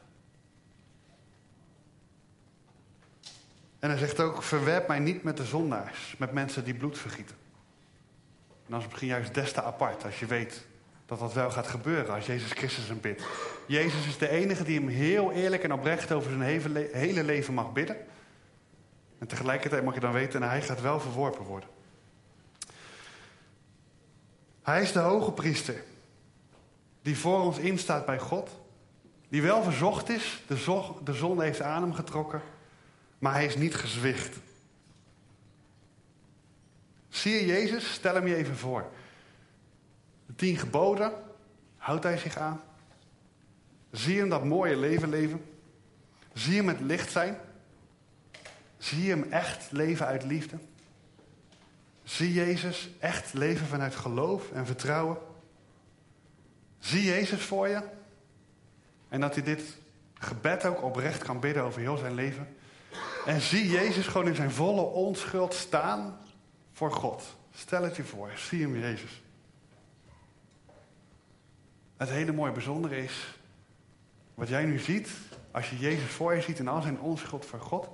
En hij zegt ook, verwerp mij niet met de zondaars. Met mensen die bloed vergieten. En dat is misschien juist des te apart. Als je weet dat dat wel gaat gebeuren als Jezus Christus hem bidt. Jezus is de enige die hem heel eerlijk en oprecht over zijn hele leven mag bidden. En tegelijkertijd mag je dan weten, en hij gaat wel verworpen worden. Hij is de hoge priester. Die voor ons instaat bij God. Die wel verzocht is. De, zo- de zonde heeft aan hem getrokken. Maar hij is niet gezwicht. Zie je Jezus? Stel hem je even voor. De tien geboden. Houdt hij zich aan? Zie je hem dat mooie leven leven? Zie je hem het licht zijn? Zie je hem echt leven uit liefde? Zie Jezus echt leven vanuit geloof en vertrouwen? Zie Jezus voor je? En dat hij dit gebed ook oprecht kan bidden over heel zijn leven. En zie Jezus gewoon in zijn volle onschuld staan voor God. Stel het je voor, zie hem Jezus. Het hele mooie bijzondere is, wat jij nu ziet, als je Jezus voor je ziet in al zijn onschuld voor God,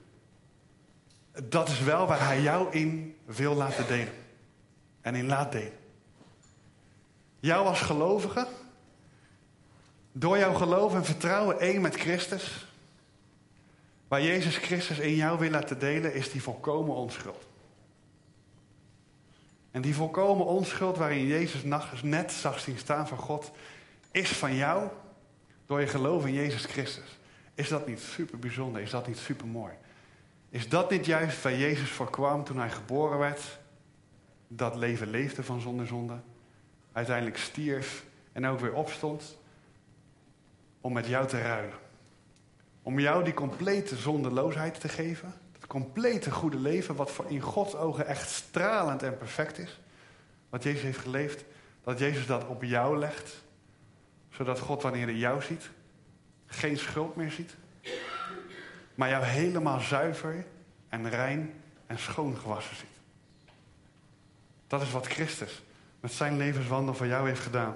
dat is wel waar hij jou in wil laten delen. En in laat delen. Jou als gelovige, door jouw geloof en vertrouwen één met Christus, waar Jezus Christus in jou wil laten delen, is die volkomen onschuld. En die volkomen onschuld waarin Jezus net zag zien staan voor God, is van jou door je geloof in Jezus Christus. Is dat niet super bijzonder? Is dat niet super mooi? Is dat niet juist waar Jezus voor kwam toen hij geboren werd? Dat leven leefde van zonder zonde. Uiteindelijk stierf en ook weer opstond om met jou te ruilen. Om jou die complete zondeloosheid te geven. Het complete goede leven wat voor in Gods ogen echt stralend en perfect is. Wat Jezus heeft geleefd. Dat Jezus dat op jou legt. Zodat God wanneer hij jou ziet geen schuld meer ziet. Maar jou helemaal zuiver en rein en schoon gewassen ziet. Dat is wat Christus met zijn levenswandel voor jou heeft gedaan.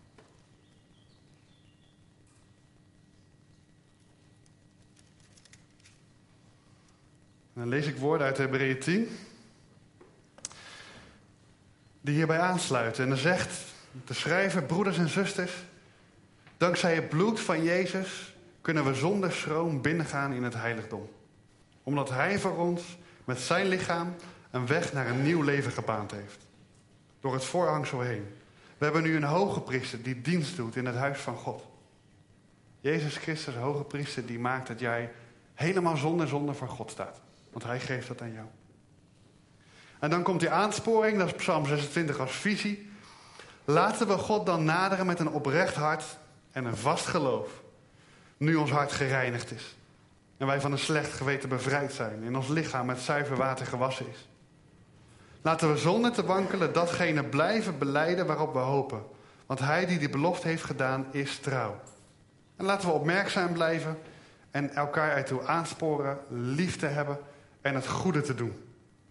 En dan lees ik woorden uit Hebreeën tien. Die hierbij aansluiten. En dan zegt de schrijver, broeders en zusters. Dankzij het bloed van Jezus kunnen we zonder schroom binnengaan in het heiligdom. Omdat hij voor ons met zijn lichaam een weg naar een nieuw leven gebaand heeft. Door het voorhangsel heen. We hebben nu een hoge priester die dienst doet in het huis van God. Jezus Christus, hoge priester, die maakt dat jij helemaal zonder zonde voor God staat. Want hij geeft dat aan jou. En dan komt die aansporing, dat is Psalm zesentwintig als visie. Laten we God dan naderen met een oprecht hart en een vast geloof. Nu ons hart gereinigd is. En wij van een slecht geweten bevrijd zijn. En ons lichaam met zuiver water gewassen is. Laten we zonder te wankelen datgene blijven belijden waarop we hopen. Want hij die die belofte heeft gedaan is trouw. En laten we opmerkzaam blijven. En elkaar ertoe aansporen lief te hebben en het goede te doen.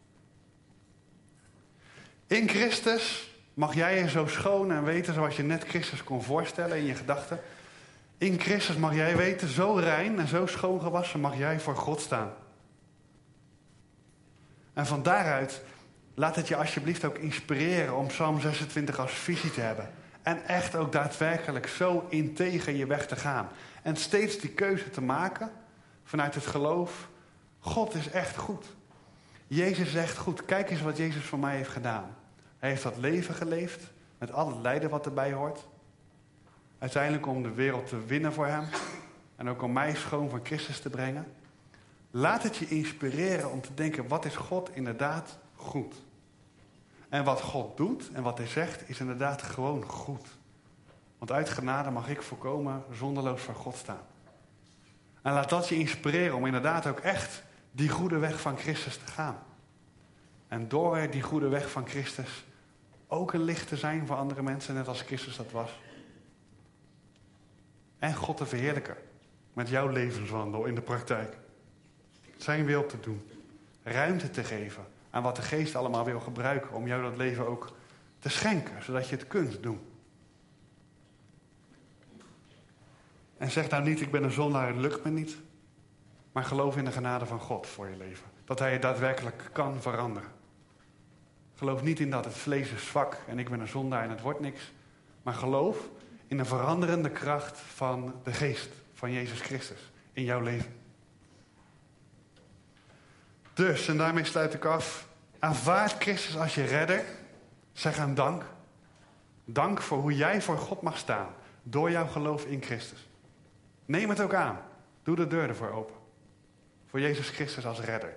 In Christus mag jij je zo schoon en weten zoals je net Christus kon voorstellen in je gedachten. In Christus mag jij weten, zo rein en zo schoon gewassen mag jij voor God staan. En van daaruit laat het je alsjeblieft ook inspireren om Psalm zesentwintig als visie te hebben. En echt ook daadwerkelijk zo integer je weg te gaan. En steeds die keuze te maken vanuit het geloof. God is echt goed. Jezus is echt goed. Kijk eens wat Jezus voor mij heeft gedaan. Hij heeft dat leven geleefd met al het lijden wat erbij hoort. Uiteindelijk om de wereld te winnen voor hem. en ook om mij schoon van Christus te brengen. Laat het je inspireren om te denken, wat is God inderdaad goed? En wat God doet en wat hij zegt is inderdaad gewoon goed. Want uit genade mag ik volkomen zonderloos voor God staan. En laat dat je inspireren om inderdaad ook echt die goede weg van Christus te gaan. En door die goede weg van Christus ook een licht te zijn voor andere mensen, net als Christus dat was. En God te verheerlijken met jouw levenswandel in de praktijk. Zijn wil te doen. Ruimte te geven aan wat de geest allemaal wil gebruiken om jou dat leven ook te schenken, zodat je het kunt doen. En zeg nou niet, ik ben een zondaar, het lukt me niet. Maar geloof in de genade van God voor je leven. Dat hij je daadwerkelijk kan veranderen. Geloof niet in dat het vlees is zwak en ik ben een zondaar en het wordt niks. Maar geloof in de veranderende kracht van de geest van Jezus Christus in jouw leven. Dus, en daarmee sluit ik af. Aanvaard Christus als je redder. Zeg hem dank. Dank voor hoe jij voor God mag staan. Door jouw geloof in Christus. Neem het ook aan. Doe de deur ervoor open. Voor Jezus Christus als redder.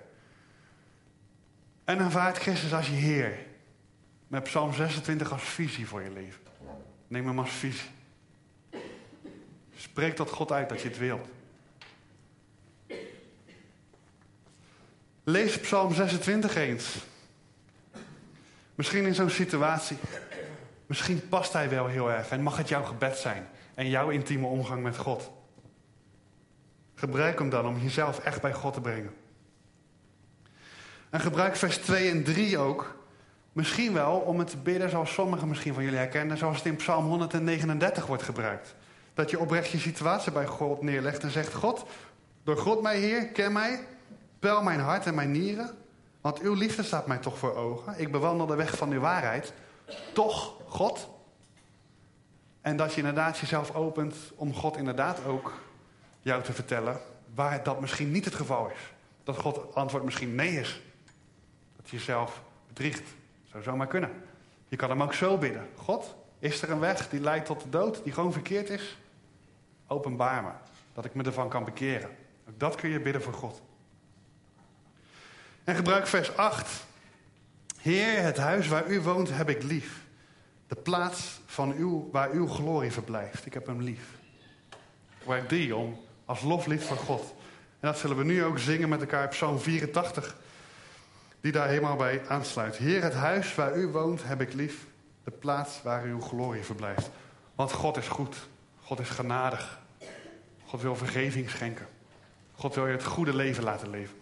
En aanvaard Christus als je Heer. Met Psalm zesentwintig als visie voor je leven. Neem hem als visie. Spreek tot God uit dat je het wilt. Lees Psalm zesentwintig eens. Misschien in zo'n situatie. Misschien past hij wel heel erg en mag het jouw gebed zijn. En jouw intieme omgang met God. Gebruik hem dan om jezelf echt bij God te brengen. En gebruik vers twee en drie ook. Misschien wel om het te bidden zoals sommigen misschien van jullie herkennen. Zoals het in Psalm honderdnegenendertig wordt gebruikt. Dat je oprecht je situatie bij God neerlegt en zegt: God, door God mij Heer, ken mij. Peil mijn hart en mijn nieren. Want uw liefde staat mij toch voor ogen. Ik bewandel de weg van uw waarheid. Toch, God. En dat je inderdaad jezelf opent om God inderdaad ook jou te vertellen waar dat misschien niet het geval is. Dat God antwoord misschien nee is. Dat je jezelf bedriegt. Zou zomaar kunnen. Je kan hem ook zo bidden. God, is er een weg die leidt tot de dood, die gewoon verkeerd is? Openbaar me, dat ik me ervan kan bekeren. Ook dat kun je bidden voor God. En gebruik vers acht. Heer, het huis waar u woont heb ik lief. De plaats van uw, waar uw glorie verblijft. Ik heb hem lief. Gebruik die om als loflied voor God. En dat zullen we nu ook zingen met elkaar, Psalm vierentachtig. Die daar helemaal bij aansluit. Heer, het huis waar u woont heb ik lief. De plaats waar uw glorie verblijft. Want God is goed. God is genadig. God wil vergeving schenken. God wil je het goede leven laten leven.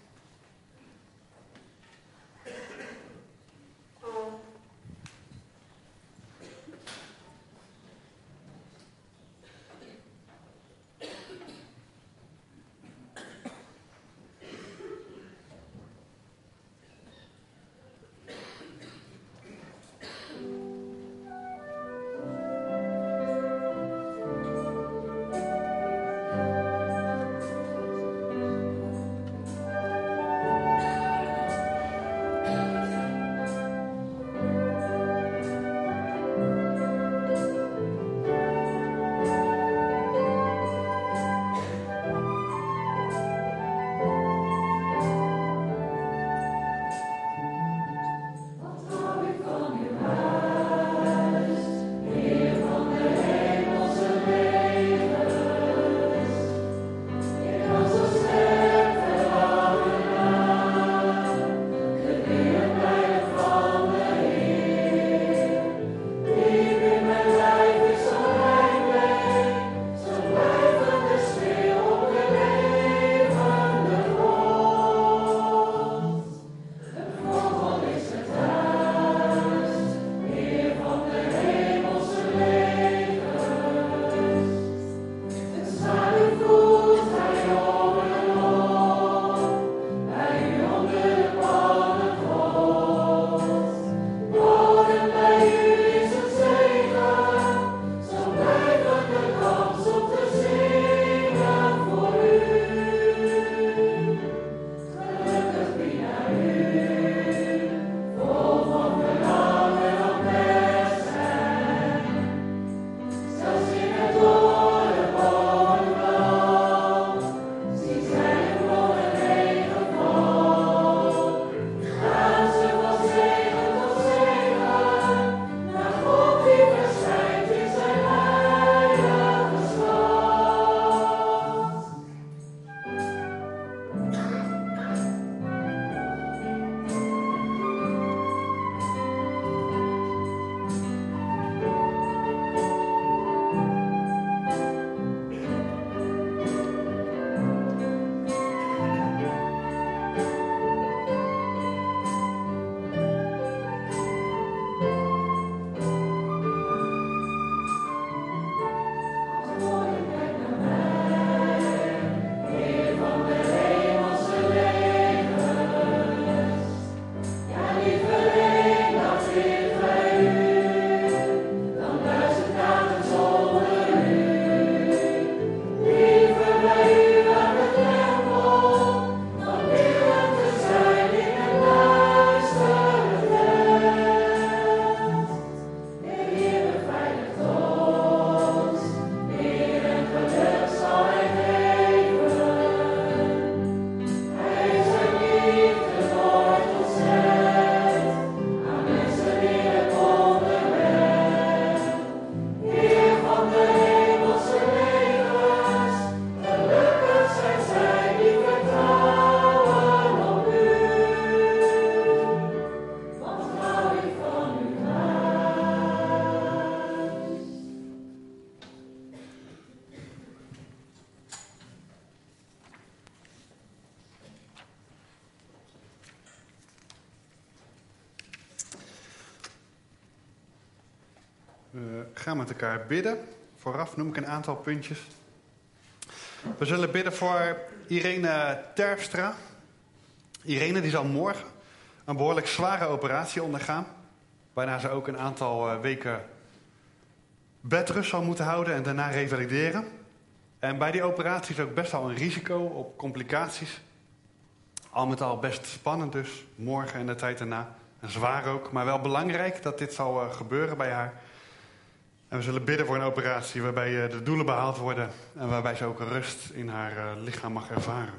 We gaan met elkaar bidden. Vooraf noem ik een aantal puntjes. We zullen bidden voor Irene Terpstra. Irene die zal morgen een behoorlijk zware operatie ondergaan. Waarna ze ook een aantal weken bedrust zal moeten houden en daarna revalideren. En bij die operatie is ook best wel een risico op complicaties. Al met al best spannend dus, morgen en de tijd daarna. En zwaar ook, maar wel belangrijk dat dit zal gebeuren bij haar. En we zullen bidden voor een operatie waarbij de doelen behaald worden en waarbij ze ook rust in haar lichaam mag ervaren.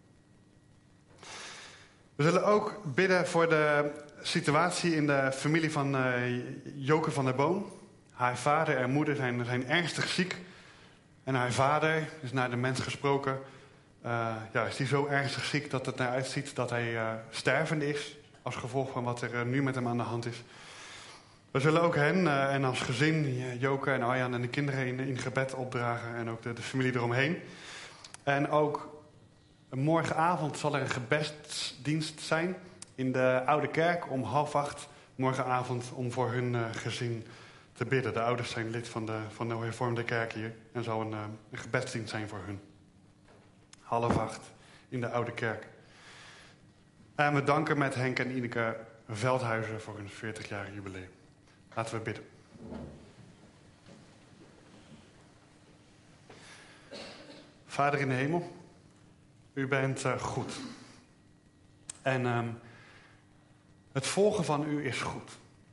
We zullen ook bidden voor de situatie in de familie van uh, Joke van der Boom. Haar vader en moeder zijn, zijn ernstig ziek. En haar vader is naar de mens gesproken. Uh, ja, is hij zo ernstig ziek dat het eruit ziet dat hij uh, stervende is. Als gevolg van wat er uh, nu met hem aan de hand is. We zullen ook hen uh, en als gezin, Joke en Arjan en de kinderen in, in gebed opdragen. En ook de, de familie eromheen. En ook morgenavond zal er een gebedsdienst zijn in de Oude Kerk om half acht morgenavond om voor hun uh, gezin te bidden. De ouders zijn lid van de, van de hervormde kerk hier en zal een, uh, een gebedsdienst zijn voor hun. Half acht in de Oude Kerk. En we danken met Henk en Ineke Veldhuizen voor hun veertig-jarig jubileum. Laten we bidden. Vader in de hemel, u bent uh, goed. En um, het volgen van u is goed.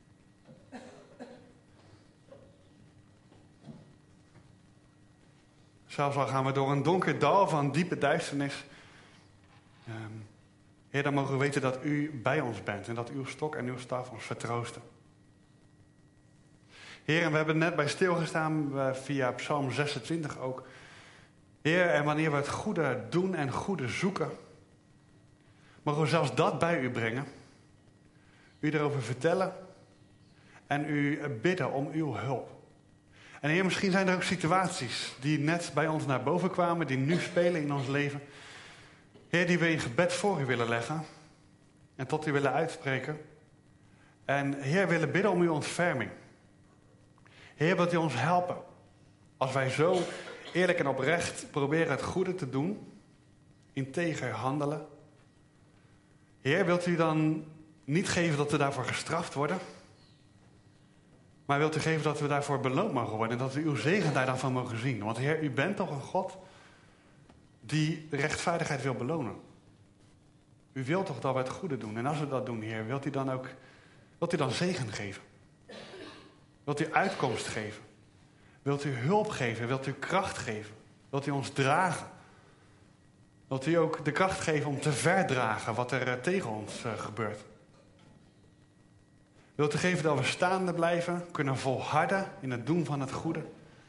Zelfs al gaan we door een donker dal van diepe duisternis. Um, Heer, dan mogen we weten dat u bij ons bent. En dat uw stok en uw staf ons vertroosten. Heer, en we hebben net bij stilgestaan uh, via Psalm zesentwintig ook. Heer, en wanneer we het goede doen en goede zoeken, mogen we zelfs dat bij u brengen. U erover vertellen. En u bidden om uw hulp. En Heer, misschien zijn er ook situaties die net bij ons naar boven kwamen, die nu spelen in ons leven. Heer, die we in gebed voor u willen leggen. En tot u willen uitspreken. En Heer, willen bidden om uw ontferming. Heer, wilt u ons helpen. Als wij zo eerlijk en oprecht proberen het goede te doen. Integer handelen. Heer, wilt u dan niet geven dat we daarvoor gestraft worden. Maar wilt u geven dat we daarvoor beloond mogen worden. En dat we uw zegen daar dan van mogen zien. Want Heer, u bent toch een God die de rechtvaardigheid wil belonen. U wilt toch dat we het goede doen. En als we dat doen, Heer, wilt u dan ook wilt u dan zegen geven? Wilt u uitkomst geven? Wilt u hulp geven? Wilt u kracht geven? Wilt u ons dragen? Wilt u ook de kracht geven om te verdragen wat er tegen ons uh, gebeurt? Wilt u geven dat we staande blijven, kunnen volharden in het doen van het goede?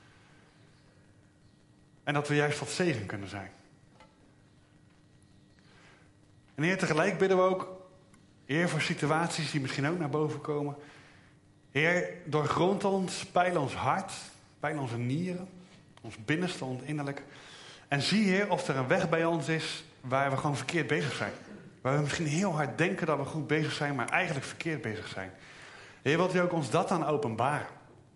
En dat we juist tot zegen kunnen zijn. En Heer, tegelijk bidden we ook, Heer, voor situaties die misschien ook naar boven komen. Heer, doorgrond ons, peil ons hart, peil onze nieren, ons binnenste, ons innerlijk. En zie, Heer, of er een weg bij ons is waar we gewoon verkeerd bezig zijn. Waar we misschien heel hard denken dat we goed bezig zijn, maar eigenlijk verkeerd bezig zijn. Heer, wilt u ook ons dat dan openbaren?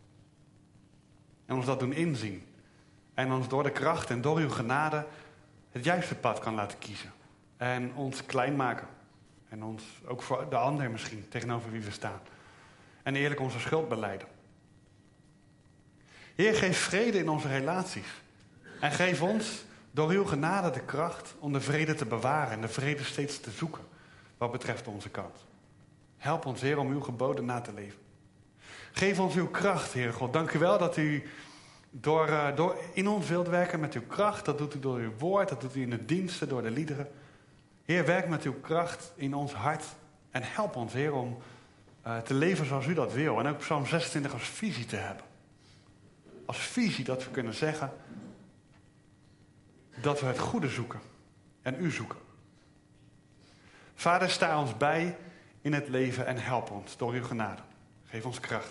En ons dat doen inzien. En ons door de kracht en door uw genade het juiste pad kan laten kiezen. En ons klein maken. En ons ook voor de ander misschien, tegenover wie we staan. En eerlijk onze schuld belijden. Heer, geef vrede in onze relaties. En geef ons door uw genade de kracht om de vrede te bewaren. En de vrede steeds te zoeken. Wat betreft onze kant. Help ons, Heer, om uw geboden na te leven. Geef ons uw kracht, Heer God. Dank u wel dat u door, uh, door in ons wilt werken met uw kracht. Dat doet u door uw woord. Dat doet u in de diensten, door de liederen. Heer, werk met uw kracht in ons hart. En help ons, Heer, om uh, te leven zoals u dat wil. En ook Psalm zesentwintig als visie te hebben. Als visie dat we kunnen zeggen dat we het goede zoeken. En u zoeken. Vader, sta ons bij in het leven en help ons door uw genade. Geef ons kracht.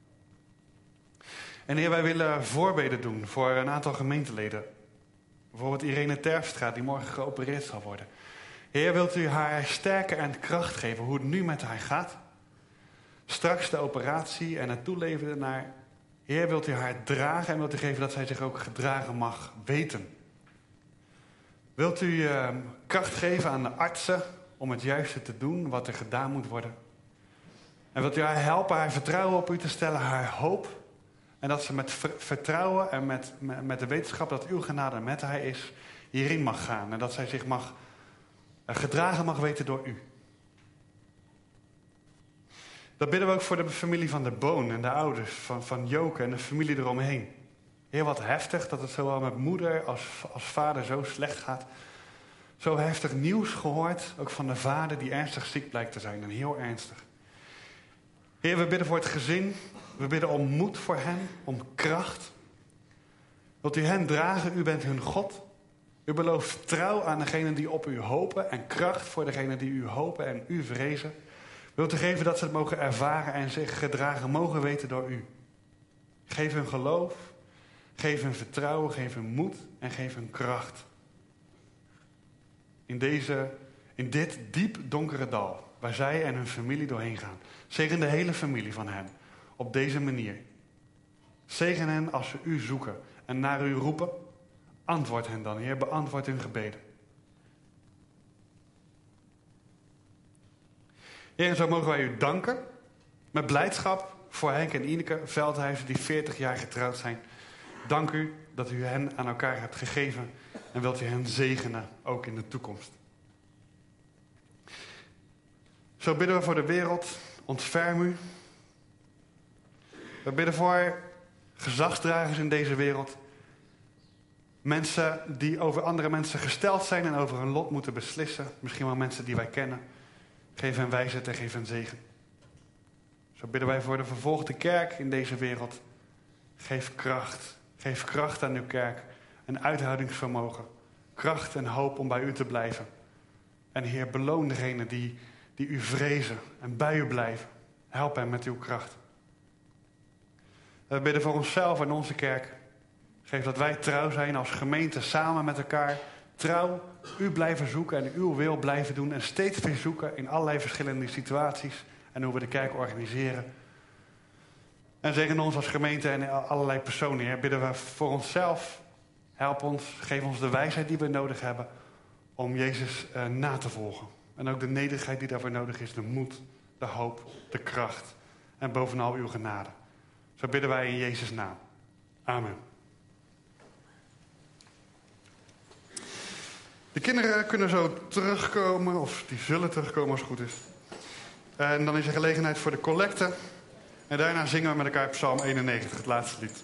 En Heer, wij willen voorbeden doen voor een aantal gemeenteleden. Bijvoorbeeld Irene Terpstra, die morgen geopereerd zal worden. Heer, wilt u haar sterke en kracht geven, hoe het nu met haar gaat? Straks de operatie en het toeleven naar. Heer, wilt u haar dragen en wilt u geven dat zij zich ook gedragen mag weten. Wilt u uh, kracht geven aan de artsen om het juiste te doen wat er gedaan moet worden. En wilt u haar helpen haar vertrouwen op u te stellen, haar hoop. En dat ze met vertrouwen en met, met de wetenschap dat uw genade met haar is, hierin mag gaan. En dat zij zich mag, uh, gedragen mag weten door u. Dat bidden we ook voor de familie van de Boon en de ouders van, van Joke en de familie eromheen. Heel wat heftig dat het zowel met moeder als, als vader zo slecht gaat. Zo heftig nieuws gehoord, ook van de vader die ernstig ziek blijkt te zijn en heel ernstig. Heer, we bidden voor het gezin, we bidden om moed voor hen, om kracht. Wilt u hen dragen, u bent hun God. U belooft trouw aan degenen die op u hopen en kracht voor degenen die u hopen en u vrezen. Wilt u geven dat ze het mogen ervaren en zich gedragen mogen weten door u. Geef hun geloof, geef hun vertrouwen, geef hun moed en geef hun kracht. In, deze, in dit diep donkere dal, waar zij en hun familie doorheen gaan. Zegen de hele familie van hen op deze manier. Zegen hen als ze u zoeken en naar u roepen. Antwoord hen dan, Heer, beantwoord hun gebeden. Heer, en zo mogen wij u danken met blijdschap voor Henk en Ineke Veldhuizen die veertig jaar getrouwd zijn. Dank u dat u hen aan elkaar hebt gegeven en wilt u hen zegenen, ook in de toekomst. Zo bidden we voor de wereld, ontferm u. We bidden voor gezagsdragers in deze wereld. Mensen die over andere mensen gesteld zijn en over hun lot moeten beslissen. Misschien wel mensen die wij kennen. Geef hen wijsheid en geef hen zegen. Zo bidden wij voor de vervolgde kerk in deze wereld. Geef kracht. Geef kracht aan uw kerk. En uithoudingsvermogen. Kracht en hoop om bij u te blijven. En Heer, beloon degenen die, die u vrezen en bij u blijven. Help hen met uw kracht. We bidden voor onszelf en onze kerk. Geef dat wij trouw zijn als gemeente samen met elkaar. Trouw u blijven zoeken en uw wil blijven doen. En steeds weer zoeken in allerlei verschillende situaties. En hoe we de kerk organiseren. En zegen ons als gemeente en allerlei personen. Heer, bidden we voor onszelf. Help ons, geef ons de wijsheid die we nodig hebben. Om Jezus uh, na te volgen. En ook de nederigheid die daarvoor nodig is. De moed, de hoop, de kracht. En bovenal uw genade. Zo bidden wij in Jezus' naam. Amen. De kinderen kunnen zo terugkomen, of die zullen terugkomen als het goed is. En dan is er gelegenheid voor de collecte. En daarna zingen we met elkaar Psalm eenennegentig, het laatste lied.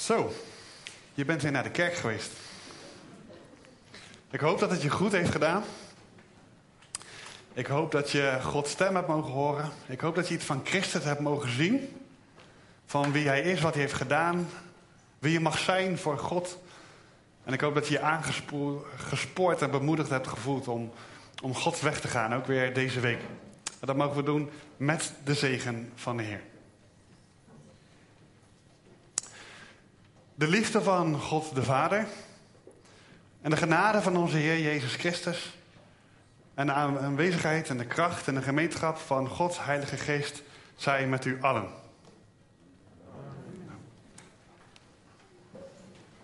Zo, je bent weer naar de kerk geweest. Ik hoop dat het je goed heeft gedaan. Ik hoop dat je Gods stem hebt mogen horen. Ik hoop dat je iets van Christus hebt mogen zien. Van wie hij is, wat hij heeft gedaan. Wie je mag zijn voor God. En ik hoop dat je je aangespoord en bemoedigd hebt gevoeld om, om Gods weg te gaan. Ook weer deze week. En dat mogen we doen met de zegen van de Heer. De liefde van God de Vader. En de genade van onze Heer Jezus Christus. En de aanwezigheid en de kracht en de gemeenschap van Gods Heilige Geest zij met u allen.